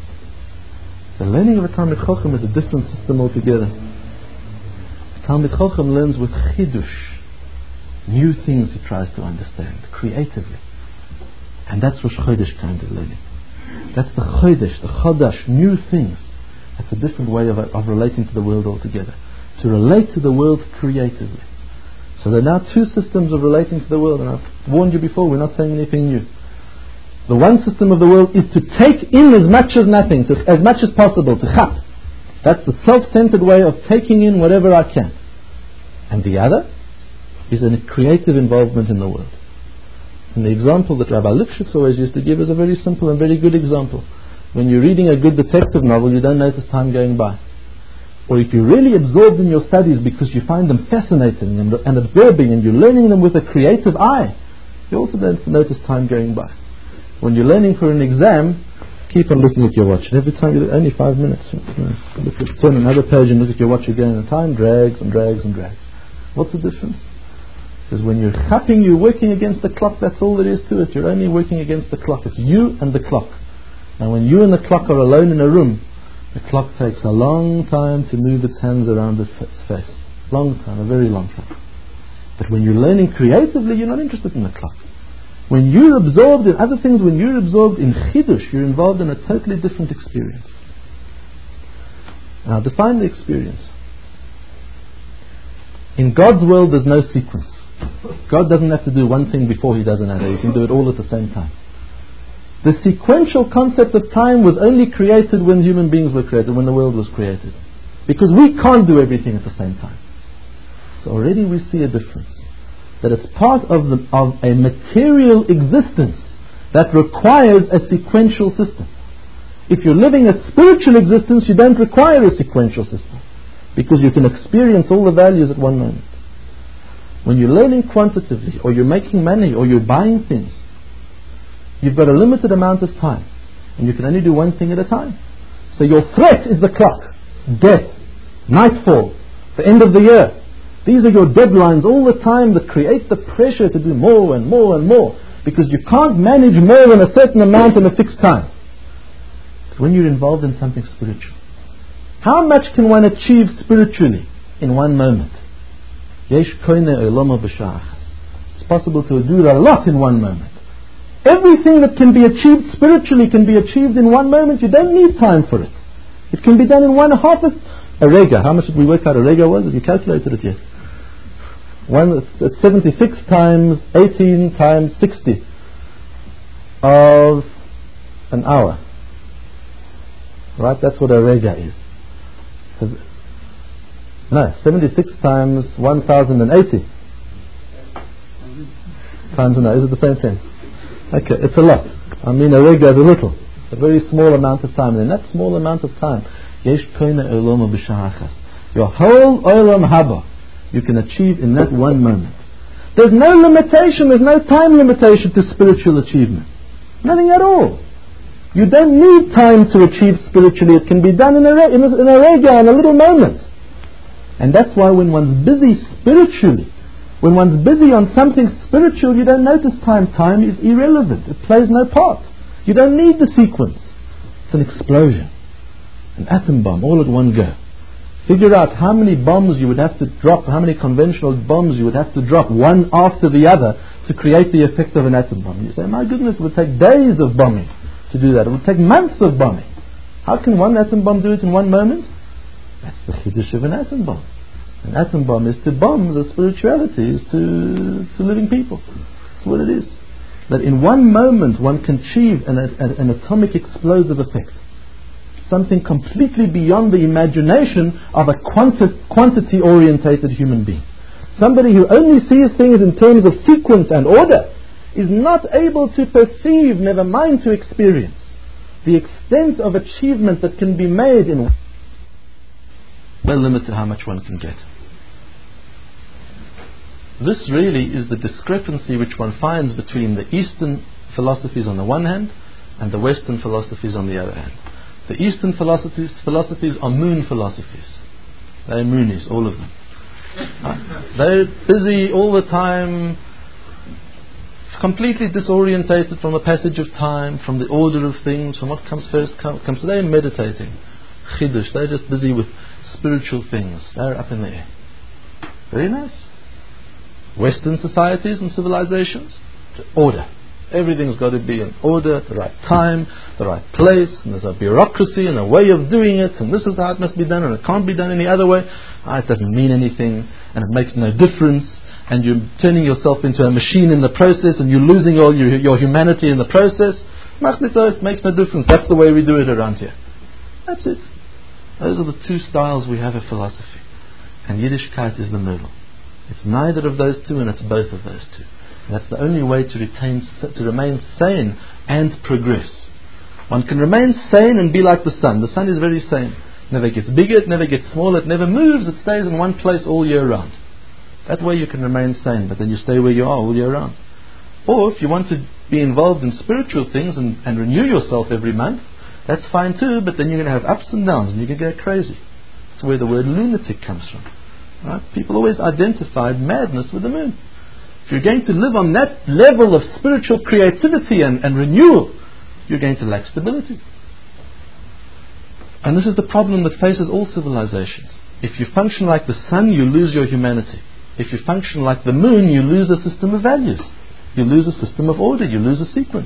Speaker 2: The learning of a Talmid Chacham is a different system altogether. A Talmid Chacham learns with Chidush. New things he tries to understand creatively, and that's Rosh Chodesh kind of learning. That's the Chodesh, the Chodash, new things. That's a different way of relating to the world altogether. To relate to the world creatively. So there are now two systems of relating to the world, and I've warned you before, we're not saying anything new. The one system of the world is to take in as much as nothing, as much as possible, to chap. That's the self-centered way of taking in whatever I can. And the other is a creative involvement in the world. And the example that Rabbi Lifshitz always used to give is a very simple and very good example. When you're reading a good detective novel, you don't notice time going by. Or if you're really absorbed in your studies because you find them fascinating and absorbing, and you're learning them with a creative eye, you also don't notice time going by. When you're learning for an exam, keep on looking at your watch. And every time only 5 minutes. Turn another page and look at your watch again, and time drags and drags and drags. What's the difference? Because when you're chapping, you're working against the clock. That's all there is to it. You're only working against the clock. It's you and the clock. And when you and the clock are alone in a room, the clock takes a long time to move its hands around its face. Long time, a very long time. But when you're learning creatively, you're not interested in the clock. When you're absorbed in other things, when you're absorbed in chidush, you're involved in a totally different experience. Now define the experience. In God's world, there's no sequence. God doesn't have to do one thing before He does another. He can do it all at the same time. The sequential concept of time was only created when human beings were created, when the world was created. Because we can't do everything at the same time. So already we see a difference. That it's part of a material existence that requires a sequential system. If you're living a spiritual existence, you don't require a sequential system. Because you can experience all the values at one moment. When you're learning quantitatively, or you're making money, or you're buying things, you've got a limited amount of time, and you can only do one thing at a time. So your threat is the clock, death, nightfall, the end of the year. These are your deadlines all the time that create the pressure to do more and more and more, because you can't manage more than a certain amount in a fixed time. But when you're involved in something spiritual, how much can one achieve spiritually in one moment? It's possible to do a lot in one moment. Everything that can be achieved spiritually can be achieved in one moment. You don't need time for it. It can be done in 1/2 a rega. How much did we work out a rega was? Have you calculated it yet? It's 76 times 18 times 60 of an hour. Right? That's what a rega is. No, 76 times 1080 times no, is it the same thing? Okay, it's a lot. I mean, a rega is a little, a very small amount of time. And in that small amount of time, yesh koine olama b'sha'achas. Your whole olam haba you can achieve in that one moment. There's no limitation, there's no time limitation to spiritual achievement. Nothing at all. You don't need time to achieve spiritually. It can be done in a rega, in a little moment. And that's why when one's busy spiritually, when one's busy on something spiritual, you don't notice time. Time is irrelevant. It plays no part. You don't need the sequence. It's an explosion. An atom bomb, all at one go. Figure out how many bombs you would have to drop, how many conventional bombs you would have to drop, one after the other, to create the effect of an atom bomb. You say, my goodness, it would take days of bombing to do that. It would take months of bombing. How can one atom bomb do it in one moment? That's the chiddush of an atom bomb. An atom bomb is to bomb the spirituality, is to living people. That's what it is. That in one moment one can achieve an atomic explosive effect. Something completely beyond the imagination of a quantity-orientated human being. Somebody who only sees things in terms of sequence and order is not able to perceive, never mind to experience, the extent of achievement that can be made in well limited how much one can get. This really is the discrepancy which one finds between the Eastern philosophies on the one hand and the Western philosophies on the other hand. The Eastern philosophies are moon philosophies. They're moonies, all of them. They're busy all the time, completely disorientated from the passage of time, from the order of things, from what comes first comes. So they're meditating. Chiddush, they're just busy with spiritual things. They're up in the air. Very nice. Western societies and civilizations, order. Everything's got to be in order, the right time, the right place, and there's a bureaucracy and a way of doing it, and this is how it must be done, and it can't be done any other way. It doesn't mean anything, and it makes no difference, and you're turning yourself into a machine in the process, and you're losing all your humanity in the process. It makes no difference. That's the way we do it around here. That's it. Those are the two styles we have of philosophy. And Yiddishkeit is the middle. It's neither of those two, and it's both of those two. And that's the only way to remain sane and progress. One can remain sane and be like the sun. The sun is very sane. It never gets bigger, it never gets smaller, it never moves, it stays in one place all year round. That way you can remain sane, but then you stay where you are all year round. Or if you want to be involved in spiritual things and renew yourself every month, that's fine too, but then you're going to have ups and downs and you can go crazy. That's where the word lunatic comes from. Right? People always identified madness with the moon. If you're going to live on that level of spiritual creativity and renewal, you're going to lack stability. And this is the problem that faces all civilizations. If you function like the sun, you lose your humanity. If you function like the moon, you lose a system of values. You lose a system of order. You lose a sequence.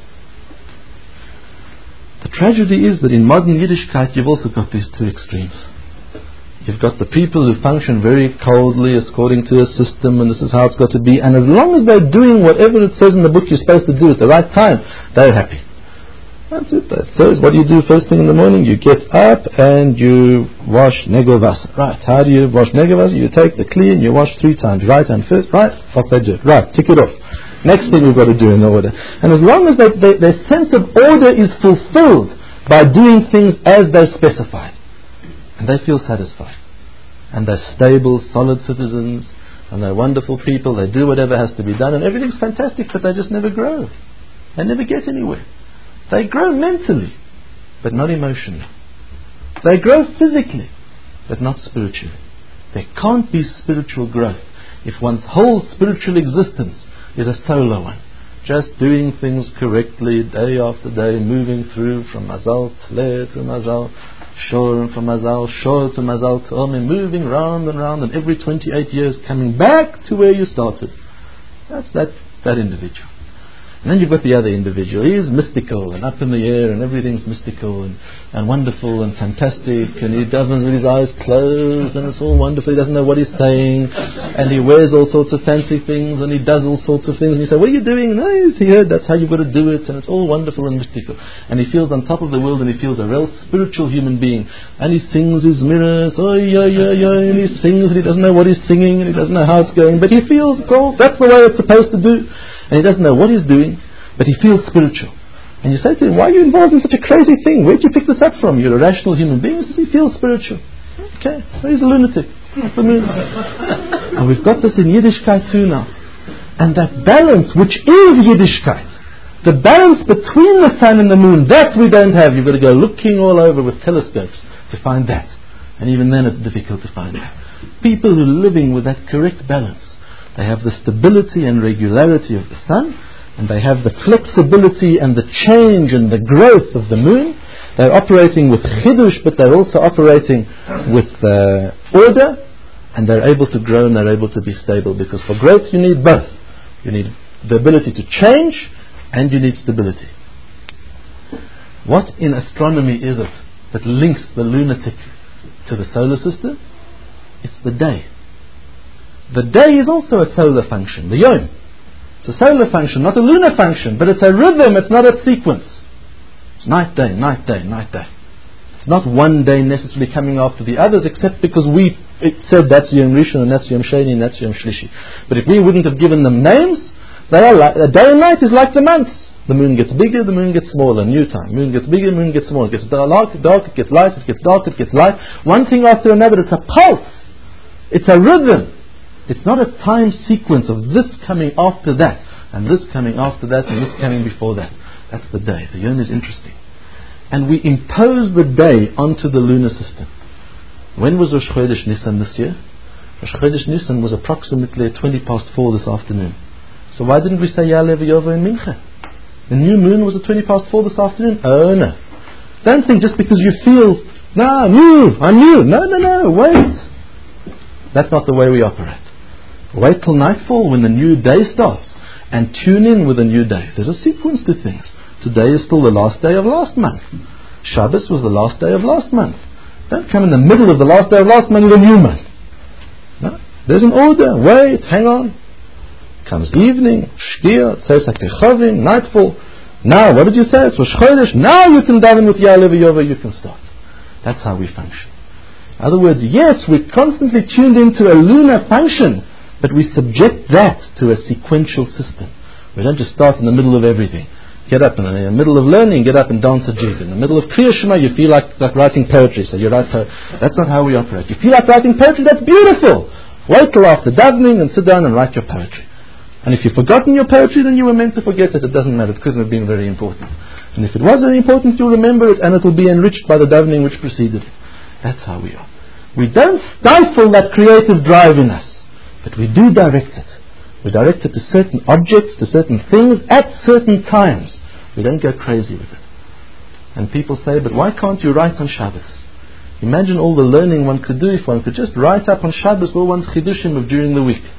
Speaker 2: The tragedy is that in modern Yiddishkeit you've also got these two extremes. You've got the people who function very coldly according to a system, and this is how it's got to be, and as long as they're doing whatever it says in the book you're supposed to do at the right time, they're happy. That's it. That says what do you do first thing in the morning? You get up and you wash negovasa. Right. How do you wash negovasa? You take the kli and you wash 3 times. Right hand first. Right. Off they do it. Right. Tick it off. Next thing you've got to do in the order. And as long as their sense of order is fulfilled by doing things as they're specified, and they feel satisfied, and they're stable, solid citizens, and they're wonderful people, they do whatever has to be done, and everything's fantastic, but they just never grow. They never get anywhere. They grow mentally, but not emotionally. They grow physically, but not spiritually. There can't be spiritual growth if one's whole spiritual existence is a solo one. Just doing things correctly, day after day, moving through from Mazal Tle to Mazal Shor, and from Mazal Shor to Mazal Tomi, moving round and round, and every 28 years coming back to where you started. That's that individual. And then you've got the other individual. He is mystical and up in the air and everything's mystical and wonderful and fantastic, and he does with his eyes closed and it's all wonderful. He doesn't know what he's saying, and he wears all sorts of fancy things and he does all sorts of things, and you say, what are you doing? No, he's here, that's how you've got to do it, and it's all wonderful and mystical. And he feels on top of the world, and he feels a real spiritual human being, and he sings his mirrors, and he sings and he doesn't know what he's singing and he doesn't know how it's going, but he feels it's all, that's the way it's supposed to do. And he doesn't know what he's doing, but he feels spiritual. And you say to him, why are you involved in such a crazy thing? Where did you pick this up from? You're a rational human being. He says, he feels spiritual. Okay, so he's a lunatic. That's the moon. And we've got this in Yiddishkeit too now. And that balance, which is Yiddishkeit, the balance between the sun and the moon, that we don't have. You've got to go looking all over with telescopes to find that. And even then it's difficult to find that. People who are living with that correct balance, they have the stability and regularity of the sun, and they have the flexibility and the change and the growth of the moon. They're operating with chidush, but they're also operating with order, and they're able to grow and they're able to be stable, because for growth you need both. You need the ability to change and you need stability. What in astronomy is it that links the lunatic to the solar system? It's the day. The day is also a solar function, the yom. It's a solar function, not a lunar function, but it's a rhythm, it's not a sequence. It's night, day, night, day, night, day. It's not one day necessarily coming after the others, except because it said that's Yom Rishon and that's Yom Sheni and that's Yom Shlishi. But if we wouldn't have given them names, they are like, a day and night is like the months. The moon gets bigger, the moon gets smaller, new time. Moon gets bigger, moon gets smaller. It gets dark, it gets light, it gets dark, it gets light. One thing after another, it's a pulse. It's a rhythm. It's not a time sequence of this coming after that, and this coming after that, and this coming before that. That's the day. The yom is interesting. And we impose the day onto the lunar system. When was Rosh Chodesh Nisan this year? Rosh Chodesh Nisan was approximately at 20 past 4 this afternoon. So why didn't we say Ya'aleh v'Yova in Mincha? The new moon was at 20 past 4 this afternoon. Oh no. Don't think just because you feel, I'm new. No, wait. That's not the way we operate. Wait till nightfall when the new day starts and tune in with a new day. There's a sequence to things. Today is still the last day of last month. Shabbos was the last day of last month. Don't come in the middle of the last day of last month with a new month. No? There's an order. Wait, hang on. Comes evening, Shkia, Tzeis HaKechavim, nightfall. Now, what did you say? It's Rosh Chodesh. Now you can daven with Ya'aleh v'Yova, you can start. That's how we function. In other words, yes, we're constantly tuned into a lunar function, but we subject that to a sequential system. We don't just start in the middle of everything. Get up in the middle of learning, get up and dance a jig. In the middle of Kriya Shema, you feel like writing poetry, so you write poetry. That's not how we operate. You feel like writing poetry, that's beautiful. Wait till after davening and sit down and write your poetry. And if you've forgotten your poetry, then you were meant to forget it. It doesn't matter. It couldn't have been very important. And if it was very important, you'll remember it, and it will be enriched by the davening which preceded it. That's how we are. We don't stifle that creative drive in us, but we do direct it. We direct it to certain objects, to certain things, at certain times. We don't go crazy with it. And people say, but why can't you write on Shabbos? Imagine all the learning one could do if one could just write up on Shabbos all one's chidushim of during the week.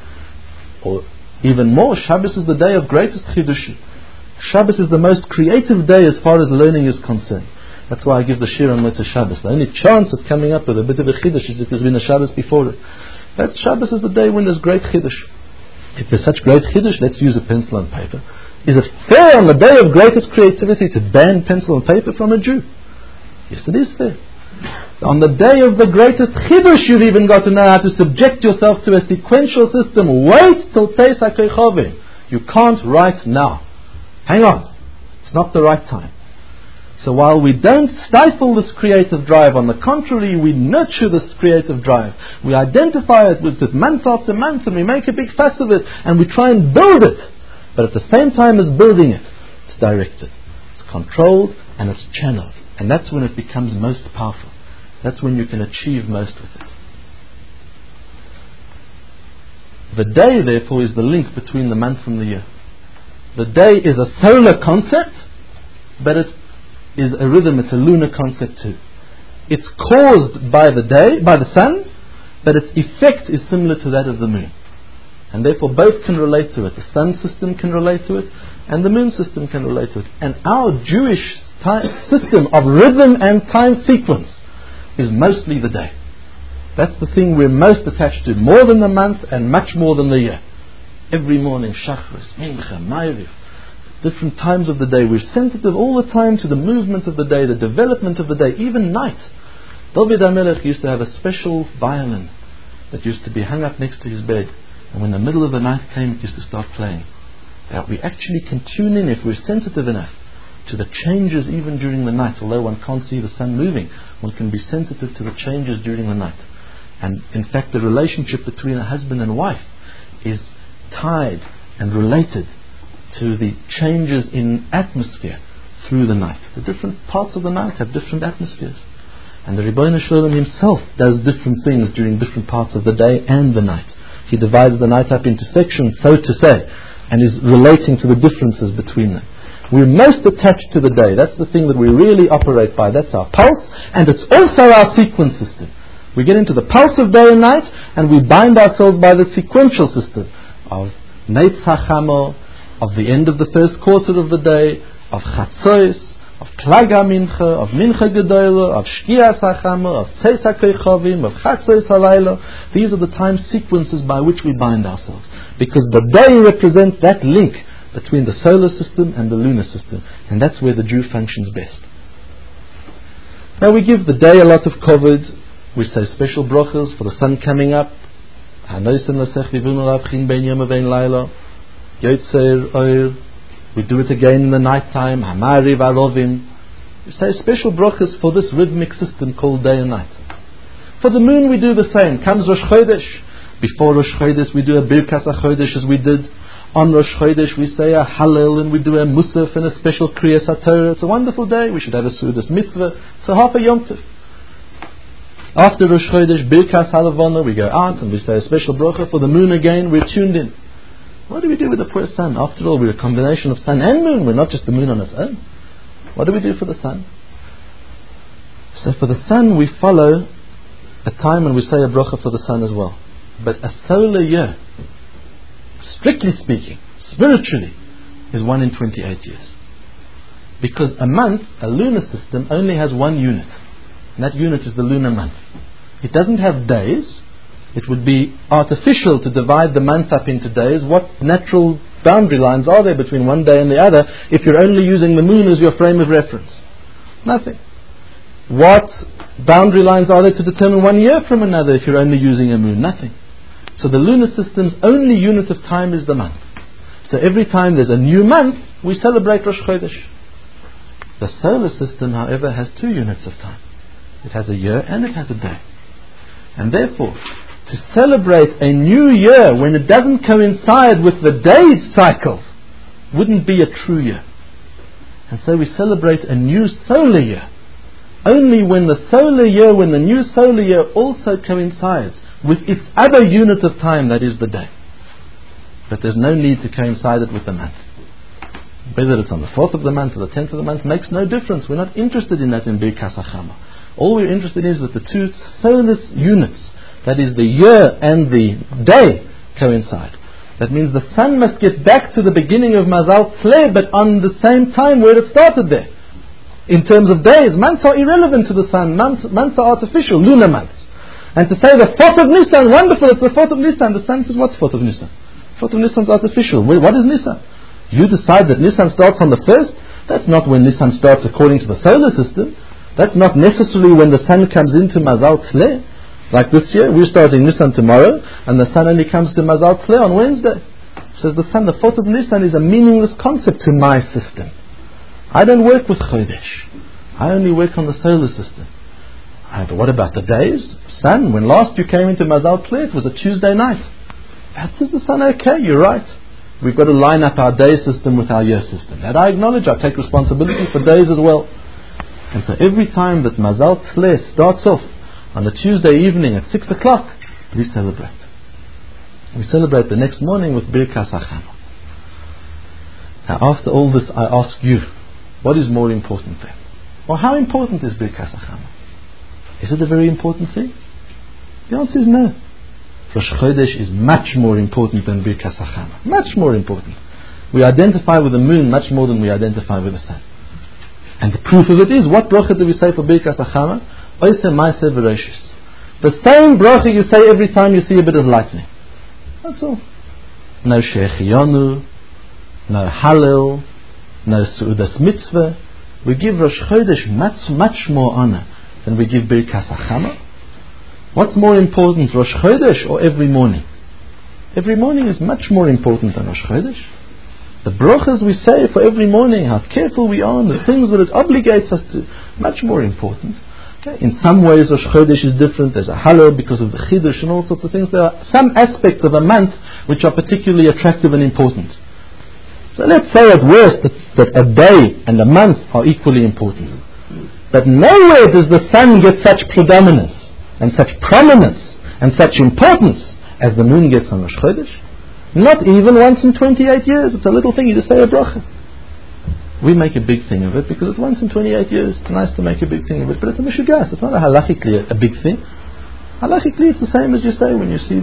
Speaker 2: Or even more, Shabbos is the day of greatest chidushim. Shabbos is the most creative day as far as learning is concerned. That's why I give the shir on Motzei Shabbos. The only chance of coming up with a bit of a chiddush is if there's been a Shabbos before it. That Shabbos is the day when there's great chiddush. If there's such great chiddush, let's use a pencil and paper. Is it fair on the day of greatest creativity to ban pencil and paper from a Jew? Yes, it is fair. On the day of the greatest chiddush, you've even got to know how to subject yourself to a sequential system. Wait till Tzeis HaKechavim. You can't write now. Hang on. It's not the right time. So while we don't stifle this creative drive, on the contrary, we nurture this creative drive. We identify it with it month after month, and we make a big fuss of it, and we try and build it. But at the same time as building it, it's directed, it's controlled, and it's channeled. And that's when it becomes most powerful. That's when you can achieve most with it. The day, therefore, is the link between the month and the year. The day is a solar concept, but it is a rhythm, it's a lunar concept too. It's caused by the day, by the sun, but its effect is similar to that of the moon. And therefore both can relate to it. The sun system can relate to it, and the moon system can relate to it. And our Jewish system of rhythm and time sequence is mostly the day. That's the thing we're most attached to, more than the month and much more than the year. Every morning, Shachris, Mincha, Ma'ariv, different times of the day. We're sensitive all the time to the movement of the day, the development of the day, even night. David HaMelech used to have a special violin that used to be hung up next to his bed. And when the middle of the night came, it used to start playing. That we actually can tune in, if we're sensitive enough, to the changes even during the night. Although one can't see the sun moving, one can be sensitive to the changes during the night. And in fact, the relationship between a husband and wife is tied and related to the changes in atmosphere through the night. The different parts of the night have different atmospheres. And the Ribbono Shel Olam himself does different things during different parts of the day and the night. He divides the night up into sections, so to say, and is relating to the differences between them. We're most attached to the day. That's the thing that we really operate by. That's our pulse, and it's also our sequence system. We get into the pulse of day and night, and we bind ourselves by the sequential system of Neitz HaChamo, of the end of the first quarter of the day, of Chatzos, of Klag HaMincha, of Mincha Gedola, of Shkias HaChamo, of Tzeis HaKeichovim, of Chatzos HaLayla. These are the time sequences by which we bind ourselves. Because the day represents that link between the solar system and the lunar system. And that's where the Jew functions best. Now we give the day a lot of covered. We say special brachas for the sun coming up. Hanoisen Lasech Vivunu Ravchin Ben Yom Vein Laila. Yotzer Oir. We do it again in the night time. Hamari Varovim. We say special brachas for this rhythmic system called day and night. For the moon we do the same. Comes Rosh Chodesh. Before Rosh Chodesh we do a Birkas HaChodesh as we did. On Rosh Chodesh we say a Hallel and we do a Musaf and a special Kriyas HaTorah. It's a wonderful day. We should have a Sudas Mitzvah. It's a half a Yom Tov. After Rosh Chodesh, Birkas HaLevana, we go out and we say a special bracha. For the moon again, we're tuned in. What do we do with the poor sun? After all, we're a combination of sun and moon. We're not just the moon on its own. What do we do for the sun? So for the sun, we follow a time when we say a bracha for the sun as well. But a solar year, strictly speaking, spiritually, is 1 in 28 years. Because a month, a lunar system, only has one unit. And that unit is the lunar month. It doesn't have days. It would be artificial to divide the month up into days. What natural boundary lines are there between one day and the other if you're only using the moon as your frame of reference? Nothing. What boundary lines are there to determine 1 year from another if you're only using a moon? Nothing. So the lunar system's only unit of time is the month. So every time there's a new month, we celebrate Rosh Chodesh. The solar system, however, has 2 units of time. It has a year and it has a day. And therefore, to celebrate a new year when it doesn't coincide with the day's cycle wouldn't be a true year. And so we celebrate a new solar year only when the new solar year also coincides with its other unit of time, that is the day. But there's no need to coincide it with the month. Whether it's on the 4th of the month or the 10th of the month makes no difference. We're not interested in that in Birkas HaChama. All we're interested in is that the 2 solar units, that is the year and the day, coincide. That means the sun must get back to the beginning of Mazal Tzleh, but on the same time where it started there. In terms of days, months are irrelevant to the sun. Months are artificial, lunar months. And to say the 4th of Nisan, wonderful, it's the 4th of Nisan. The sun says, what's 4th of Nisan? 4th of Nisan is artificial. What is Nisan? You decide that Nisan starts on the 1st. That's not when Nisan starts according to the solar system. That's not necessarily when the sun comes into Mazal Tzleh. Like this year, we're starting Nisan tomorrow, and the sun only comes to Mazal Tzleh on Wednesday. Says the sun, the 4th of Nisan is a meaningless concept to my system. I don't work with Chodesh. I only work on the solar system. But what about the days? Sun, when last you came into Mazal Tzleh, it was a Tuesday night. That says the sun, okay, you're right. We've got to line up our day system with our year system. That I acknowledge. I take responsibility for days as well. And so every time that Mazal Tzleh starts off on a Tuesday evening at 6 o'clock, we celebrate. We celebrate the next morning with Birkas HaChama. Now after all this, I ask you, what is more important then? Or how important is Birkas HaChama? Is it a very important thing? The answer is no. Rosh Chodesh is much more important than Birkas HaChama. Much more important. We identify with the moon much more than we identify with the sun. And the proof of it is, what bracha do we say for Birkas HaChama? Oiseh Ma'aseh V'Reishis. The same bracha you say every time you see a bit of lightning. That's all. No Shehechiyonu, no Hallel, no Su'udas Mitzvah. We give Rosh Chodesh much more honor than we give Birkas HaChama. What's more important, Rosh Chodesh or every morning? Every morning is much more important than Rosh Chodesh. The brachas we say for every morning, how careful we are, and the things that it obligates us to, much more important. Okay? In some ways Rosh Chodesh is different. There's a Hallel because of the Chiddush and all sorts of things. There are some aspects of a month which are particularly attractive and important. So let's say at worst that a day and a month are equally important. But nowhere does the sun get such predominance and such prominence and such importance as the moon gets on Rosh Chodesh. Not even once in 28 years. It's a little thing, you just say a bracha. We make a big thing of it because it's once in 28 years. It's nice to make a big thing of it, but it's a mishugas. It's not a halachically a big thing. Halachically it's the same as you say when you see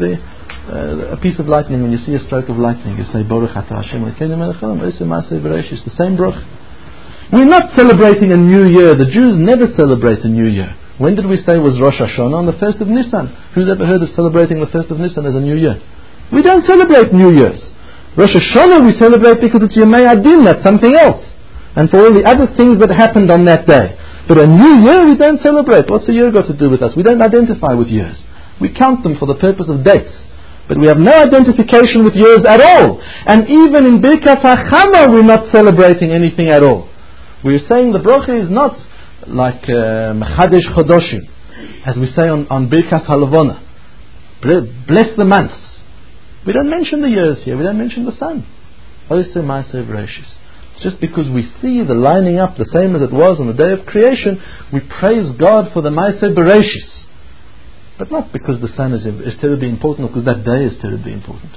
Speaker 2: a piece of lightning, when you see a stroke of lightning, you say Baruch Atah Hashem Elokeinu melech haolam, Oiseh Ma'aseh V'Reishis. The same bracha. We're not celebrating a new year. The Jews never celebrate a new year. When did we say was Rosh Hashanah? On the 1st of Nisan. Who's ever heard of celebrating the 1st of Nisan as a new year? We don't celebrate New Year's. Rosh Hashanah we celebrate because it's Yemei Adin, that's something else. And for all the other things that happened on that day. But a new year we don't celebrate. What's a year got to do with us? We don't identify with years. We count them for the purpose of dates. But we have no identification with years at all. And even in Birkas HaChama we're not celebrating anything at all. We're saying the bracha is not like Mechadesh Chodoshim, as we say on Birkas HaLevona. Bless the months. We don't mention the years here. We don't mention the sun. Oiseh Ma'aseh V'Reishis. Just because we see the lining up the same as it was on the day of creation, we praise God for the Ma'aseh V'Reishis. But not because the sun is terribly important or because that day is terribly important.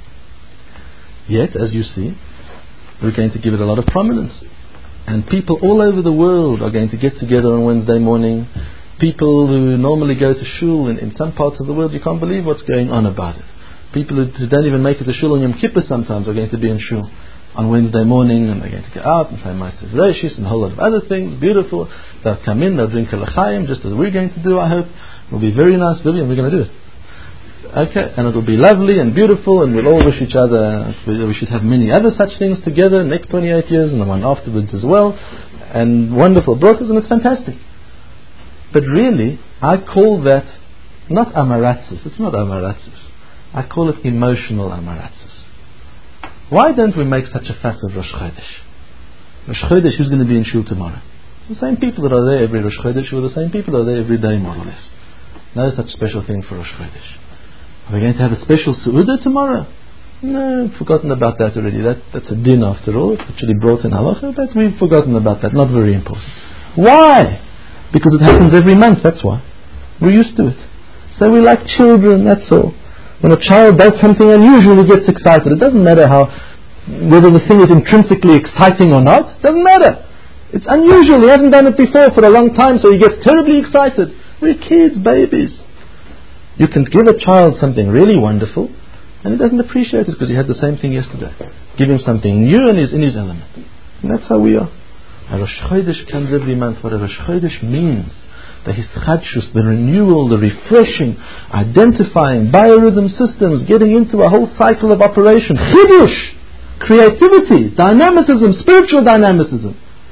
Speaker 2: Yet, as you see, we're going to give it a lot of prominence. And people all over the world are going to get together on Wednesday morning. People who normally go to shul in some parts of the world, you can't believe what's going on about it. People who don't even make it to shul on Yom Kippur sometimes are going to be in shul on Wednesday morning, and they're going to go out and say Ma'aseh V'Reishis and a whole lot of other things, beautiful. They'll come in, they'll drink a l'chaim, just as we're going to do, I hope. It'll be very nice, and we're going to do it. Okay, and it'll be lovely and beautiful, and we'll all wish each other, we should have many other such things together next 28 years and the one afterwards as well, and wonderful brachas, and it's fantastic. But really, I call that not amaratzis. It's not amaratzis. I call it emotional amaratzis. Why don't we make such a fuss of Rosh Chodesh? Rosh Chodesh, who's going to be in shul tomorrow? The same people that are there every Rosh Chodesh, or the same people that are there every day, more or less. No such special thing for Rosh Chodesh. Are we going to have a special Su'udah tomorrow? No, I've forgotten about that already. That's a din after all. It's actually brought in halacha, but we've forgotten about that. Not very important. Why? Because it happens every month, that's why. We're used to it. So we like children, that's all. When a child does something unusual, he gets excited. It doesn't matter whether the thing is intrinsically exciting or not. It doesn't matter. It's unusual. He hasn't done it before for a long time, so he gets terribly excited. We're kids, babies. You can give a child something really wonderful, and he doesn't appreciate it because he had the same thing yesterday. Give him something new and he's in his element. And that's how we are. A Rosh Chodesh comes every month. What a Rosh Chodesh means, the hischadshus, the renewal, the refreshing, identifying biorhythm systems, getting into a whole cycle of operation, chidush, creativity, dynamicism, spiritual dynamicism.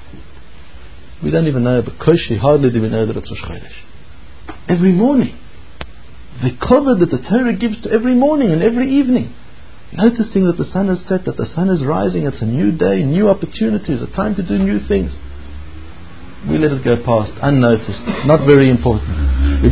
Speaker 2: We don't even know, but koshi, hardly do we know that it's Rosh Chodesh. Every morning, the cover that the Torah gives to every morning and every evening, noticing that the sun has set, that the sun is rising, it's a new day, new opportunities, a time to do new things. We let it go past, unnoticed, not very important. On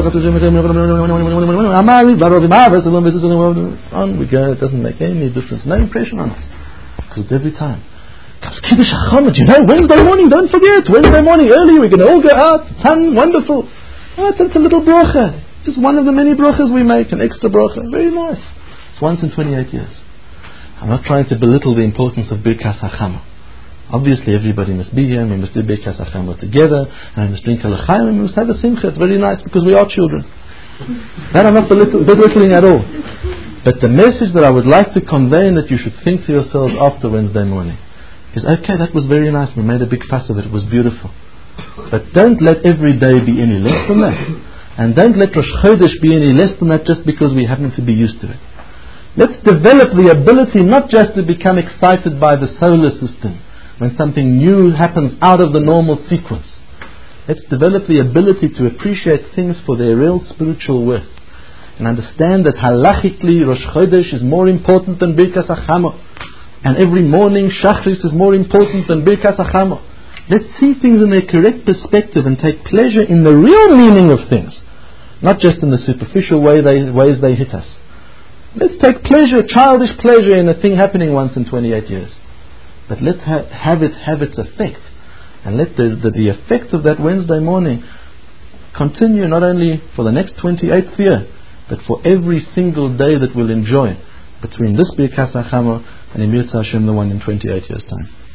Speaker 2: we go, it doesn't make any difference, no impression on us. Because it's every time. Comes Kiddush HaChamad, Wednesday morning, don't forget, Wednesday morning early, we're going to all go out, sun, wonderful. Oh, it's a little bracha. Just one of the many brachas we make, an extra bracha, very nice. It's once in 28 years. I'm not trying to belittle the importance of Birkas HaChama. Obviously everybody must be here, and we must do Birkas HaChama together, and we must drink a l'chaim, and we must have a simcha. It's very nice because we are children. That I'm not belittling at all. But the message that I would like to convey and that you should think to yourselves after Wednesday morning is, okay, that was very nice, we made a big fuss of it was beautiful. But don't let every day be any less than that. And don't let Rosh Chodesh be any less than that just because we happen to be used to it. Let's develop the ability not just to become excited by the solar system when something new happens out of the normal sequence. Let's develop the ability to appreciate things for their real spiritual worth. And understand that halachically Rosh Chodesh is more important than Birkas HaChama. And every morning Shachris is more important than Birkas HaChama. Let's see things in their correct perspective and take pleasure in the real meaning of things. Not just in the superficial ways they hit us. Let's take pleasure, childish pleasure in a thing happening once in 28 years. But let's have it have its effect. And let the effect of that Wednesday morning continue not only for the next 28th year, but for every single day that we'll enjoy between this Birkas HaChama and Emir Hashem, the one in 28 years' time.